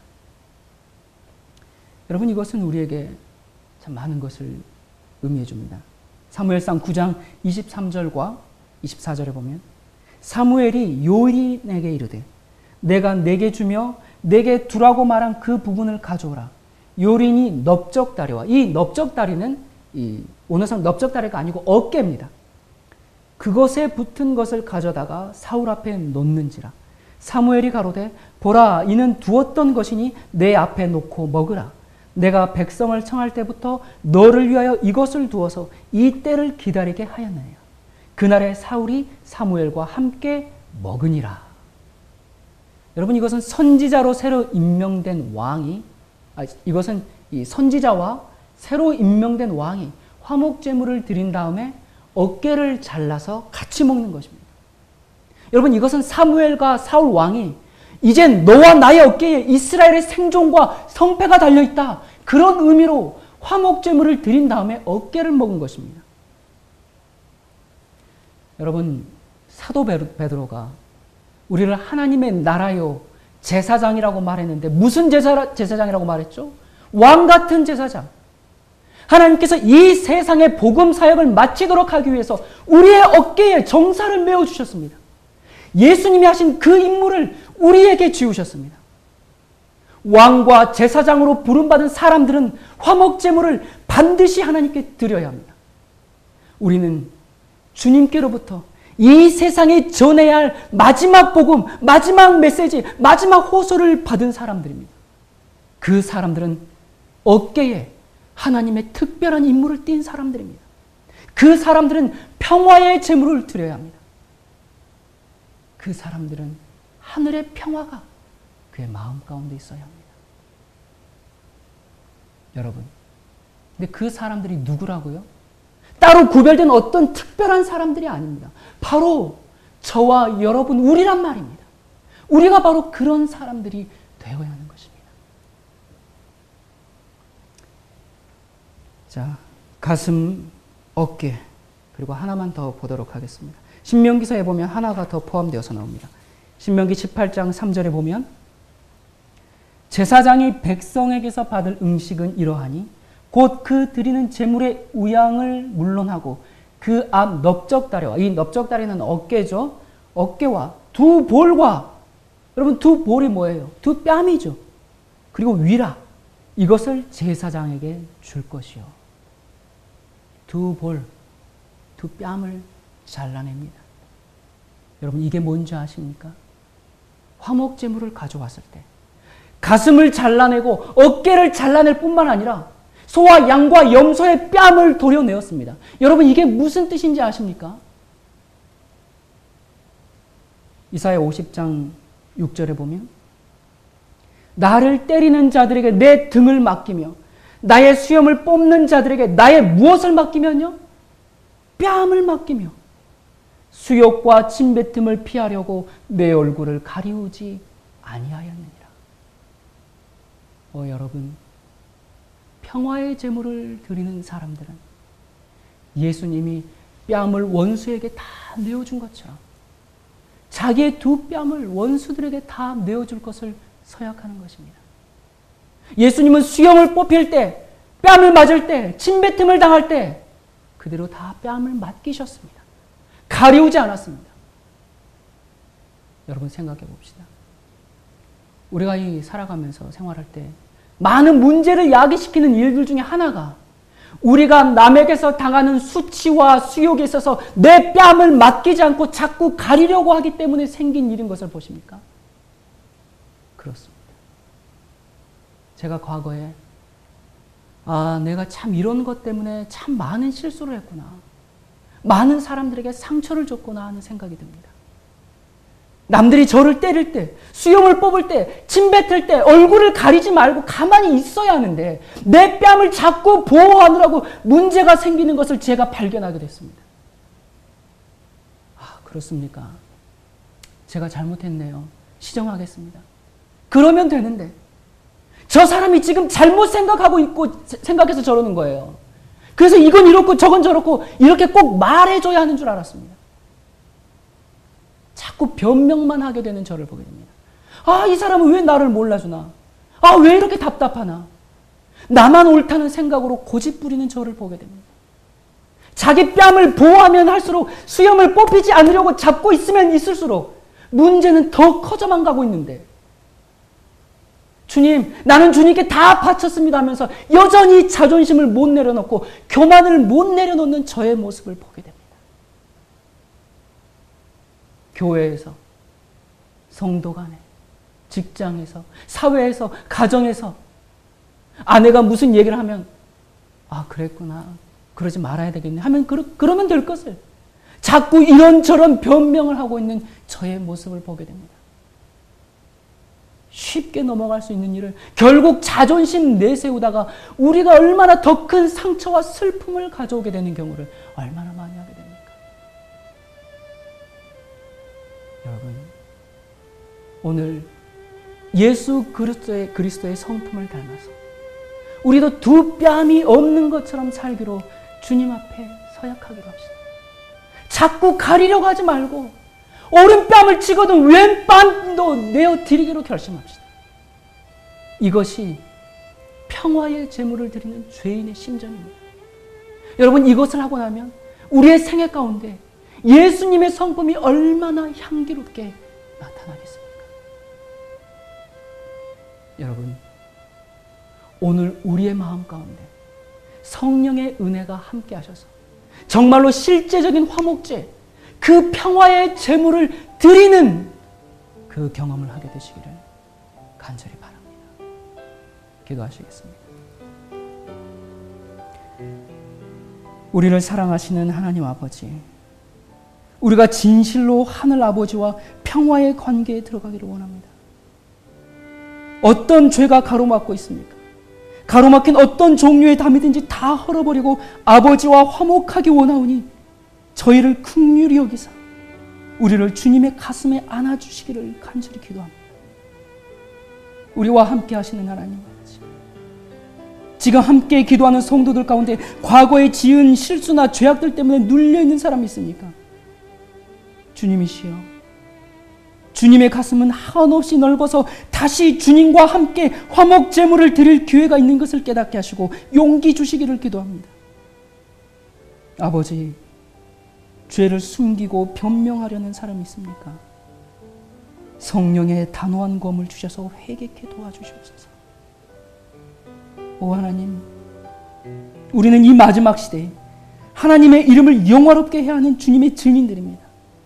여러분, 이것은 우리에게 참 많은 것을 의미해 줍니다. 사무엘상 9장 23절과 24절에 보면 사무엘이 요일에게 이르되 내가 내게 주며 내게 두라고 말한 그 부분을 가져오라. 요린이 넓적다리와, 이 넓적다리는 이 원어상 넓적다리가 아니고 어깨입니다. 그것에 붙은 것을 가져다가 사울 앞에 놓는지라. 사무엘이 가로되 보라 이는 두었던 것이니 내 앞에 놓고 먹으라. 내가 백성을 청할 때부터 너를 위하여 이것을 두어서 이 때를 기다리게 하였느니라. 그날에 사울이 사무엘과 함께 먹으니라. 여러분, 이것은 선지자로 새로 임명된 왕이, 이것은 이 선지자와 새로 임명된 왕이 화목제물을 드린 다음에 어깨를 잘라서 같이 먹는 것입니다. 여러분, 이것은 사무엘과 사울 왕이 이젠 너와 나의 어깨에 이스라엘의 생존과 성패가 달려있다, 그런 의미로 화목제물을 드린 다음에 어깨를 먹은 것입니다. 여러분, 사도 베드로가 우리를 하나님의 나라요 제사장이라고 말했는데 무슨 제사장이라고 말했죠? 왕 같은 제사장. 하나님께서 이 세상의 복음 사역을 마치도록 하기 위해서 우리의 어깨에 정사를 메어주셨습니다. 예수님이 하신 그 임무를 우리에게 지우셨습니다. 왕과 제사장으로 부름받은 사람들은 화목제물을 반드시 하나님께 드려야 합니다. 우리는 주님께로부터 이 세상에 전해야 할 마지막 복음, 마지막 메시지, 마지막 호소를 받은 사람들입니다. 그 사람들은 어깨에 하나님의 특별한 임무를 띈 사람들입니다. 그 사람들은 평화의 제물을 드려야 합니다. 그 사람들은 하늘의 평화가 그의 마음 가운데 있어야 합니다. 여러분, 근데 그 사람들이 누구라고요? 따로 구별된 어떤 특별한 사람들이 아닙니다. 바로 저와 여러분, 우리란 말입니다. 우리가 바로 그런 사람들이 되어야 하는 것입니다. 자, 가슴, 어깨, 그리고 하나만 더 보도록 하겠습니다. 신명기서에 보면 하나가 더 포함되어서 나옵니다. 신명기 18장 3절에 보면 제사장이 백성에게서 받을 음식은 이러하니 곧 그 드리는 제물의 우양을 물론하고 그 앞 넓적다리와, 이 넓적다리는 어깨죠. 어깨와 두 볼과, 여러분 두 볼이 뭐예요? 두 뺨이죠. 그리고 위라, 이것을 제사장에게 줄 것이요. 두 볼, 두 뺨을 잘라냅니다. 여러분, 이게 뭔지 아십니까? 화목제물을 가져왔을 때 가슴을 잘라내고 어깨를 잘라낼 뿐만 아니라 소와 양과 염소의 뺨을 도려내었습니다. 여러분, 이게 무슨 뜻인지 아십니까? 이사야 50장 6절에 보면 나를 때리는 자들에게 내 등을 맡기며 나의 수염을 뽑는 자들에게 나의 무엇을 맡기면요? 뺨을 맡기며 수욕과 침뱉음을 피하려고 내 얼굴을 가리우지 아니하였느니라. 여러분, 평화의 제물을 드리는 사람들은 예수님이 뺨을 원수에게 다 내어준 것처럼 자기의 두 뺨을 원수들에게 다 내어줄 것을 서약하는 것입니다. 예수님은 수염을 뽑힐 때, 뺨을 맞을 때, 침뱉음을 당할 때 그대로 다 뺨을 맡기셨습니다. 가리우지 않았습니다. 여러분, 생각해 봅시다. 우리가 이 살아가면서 생활할 때 많은 문제를 야기시키는 일들 중에 하나가 우리가 남에게서 당하는 수치와 수욕에 있어서 내 뺨을 맡기지 않고 자꾸 가리려고 하기 때문에 생긴 일인 것을 보십니까? 그렇습니다. 제가 과거에 내가 참 이런 것 때문에 참 많은 실수를 했구나, 많은 사람들에게 상처를 줬구나 하는 생각이 듭니다. 남들이 저를 때릴 때, 수염을 뽑을 때, 침 뱉을 때 얼굴을 가리지 말고 가만히 있어야 하는데 내 뺨을 자꾸 보호하느라고 문제가 생기는 것을 제가 발견하게 됐습니다. 그렇습니까? 제가 잘못했네요. 시정하겠습니다. 그러면 되는데 저 사람이 지금 잘못 생각하고 있고 생각해서 저러는 거예요. 그래서 이건 이렇고 저건 저렇고 이렇게 꼭 말해줘야 하는 줄 알았습니다. 자꾸 변명만 하게 되는 저를 보게 됩니다. 이 사람은 왜 나를 몰라주나? 왜 이렇게 답답하나? 나만 옳다는 생각으로 고집 부리는 저를 보게 됩니다. 자기 뺨을 보호하면 할수록, 수염을 뽑히지 않으려고 잡고 있으면 있을수록 문제는 더 커져만 가고 있는데 주님, 나는 주님께 다 바쳤습니다 하면서 여전히 자존심을 못 내려놓고 교만을 못 내려놓는 저의 모습을 보게 됩니다. 교회에서, 성도 간에, 직장에서, 사회에서, 가정에서 아내가 무슨 얘기를 하면 아, 그랬구나. 그러지 말아야 되겠네 하면 그러면 될 것을 자꾸 이런저런 변명을 하고 있는 저의 모습을 보게 됩니다. 쉽게 넘어갈 수 있는 일을 결국 자존심 내세우다가 우리가 얼마나 더 큰 상처와 슬픔을 가져오게 되는 경우를 얼마나 많이 하게 됩니까? 여러분, 오늘 예수 그리스도의 성품을 닮아서 우리도 두 뺨이 없는 것처럼 살기로 주님 앞에 서약하기로 합시다. 자꾸 가리려고 하지 말고 오른뺨을 찍어도 왼뺨도 내어드리기로 결심합시다. 이것이 평화의 제물을 드리는 죄인의 심정입니다. 여러분, 이것을 하고 나면 우리의 생애 가운데 예수님의 성품이 얼마나 향기롭게 나타나겠습니까? 여러분, 오늘 우리의 마음 가운데 성령의 은혜가 함께 하셔서 정말로 실제적인 화목제, 그 평화의 제물을 드리는 그 경험을 하게 되시기를 간절히 바랍니다. 기도하시겠습니다. 우리를 사랑하시는 하나님 아버지, 우리가 진실로 하늘 아버지와 평화의 관계에 들어가기를 원합니다. 어떤 죄가 가로막고 있습니까? 가로막힌 어떤 종류의 담이든지 다 헐어버리고 아버지와 화목하기 원하오니 저희를 긍휼히 여기사 우리를 주님의 가슴에 안아주시기를 간절히 기도합니다. 우리와 함께 하시는 하나님 아버지, 지금 함께 기도하는 성도들 가운데 과거에 지은 실수나 죄악들 때문에 눌려있는 사람이 있습니까? 주님이시여, 주님의 가슴은 한없이 넓어서 다시 주님과 함께 화목 제물을 드릴 기회가 있는 것을 깨닫게 하시고 용기 주시기를 기도합니다. 아버지, 죄를 숨기고 변명하려는 사람이 있습니까? 성령의 단호한 검을 주셔서 회개케 도와주시옵소서. 오 하나님, 우리는 이 마지막 시대에 하나님의 이름을 영화롭게 해야 하는 주님의 증인들입니다.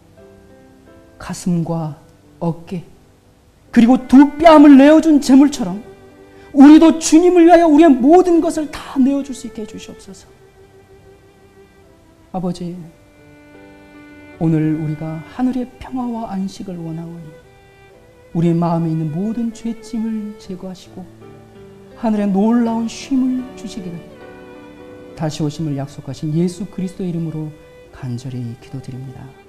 가슴과 어깨, 그리고 두 뺨을 내어준 제물처럼 우리도 주님을 위하여 우리의 모든 것을 다 내어줄 수 있게 해주시옵소서. 아버지, 오늘 우리가 하늘의 평화와 안식을 원하오니 우리의 마음에 있는 모든 죄짐을 제거하시고 하늘의 놀라운 쉼을 주시기를 다시 오심을 약속하신 예수 그리스도의 이름으로 간절히 기도드립니다.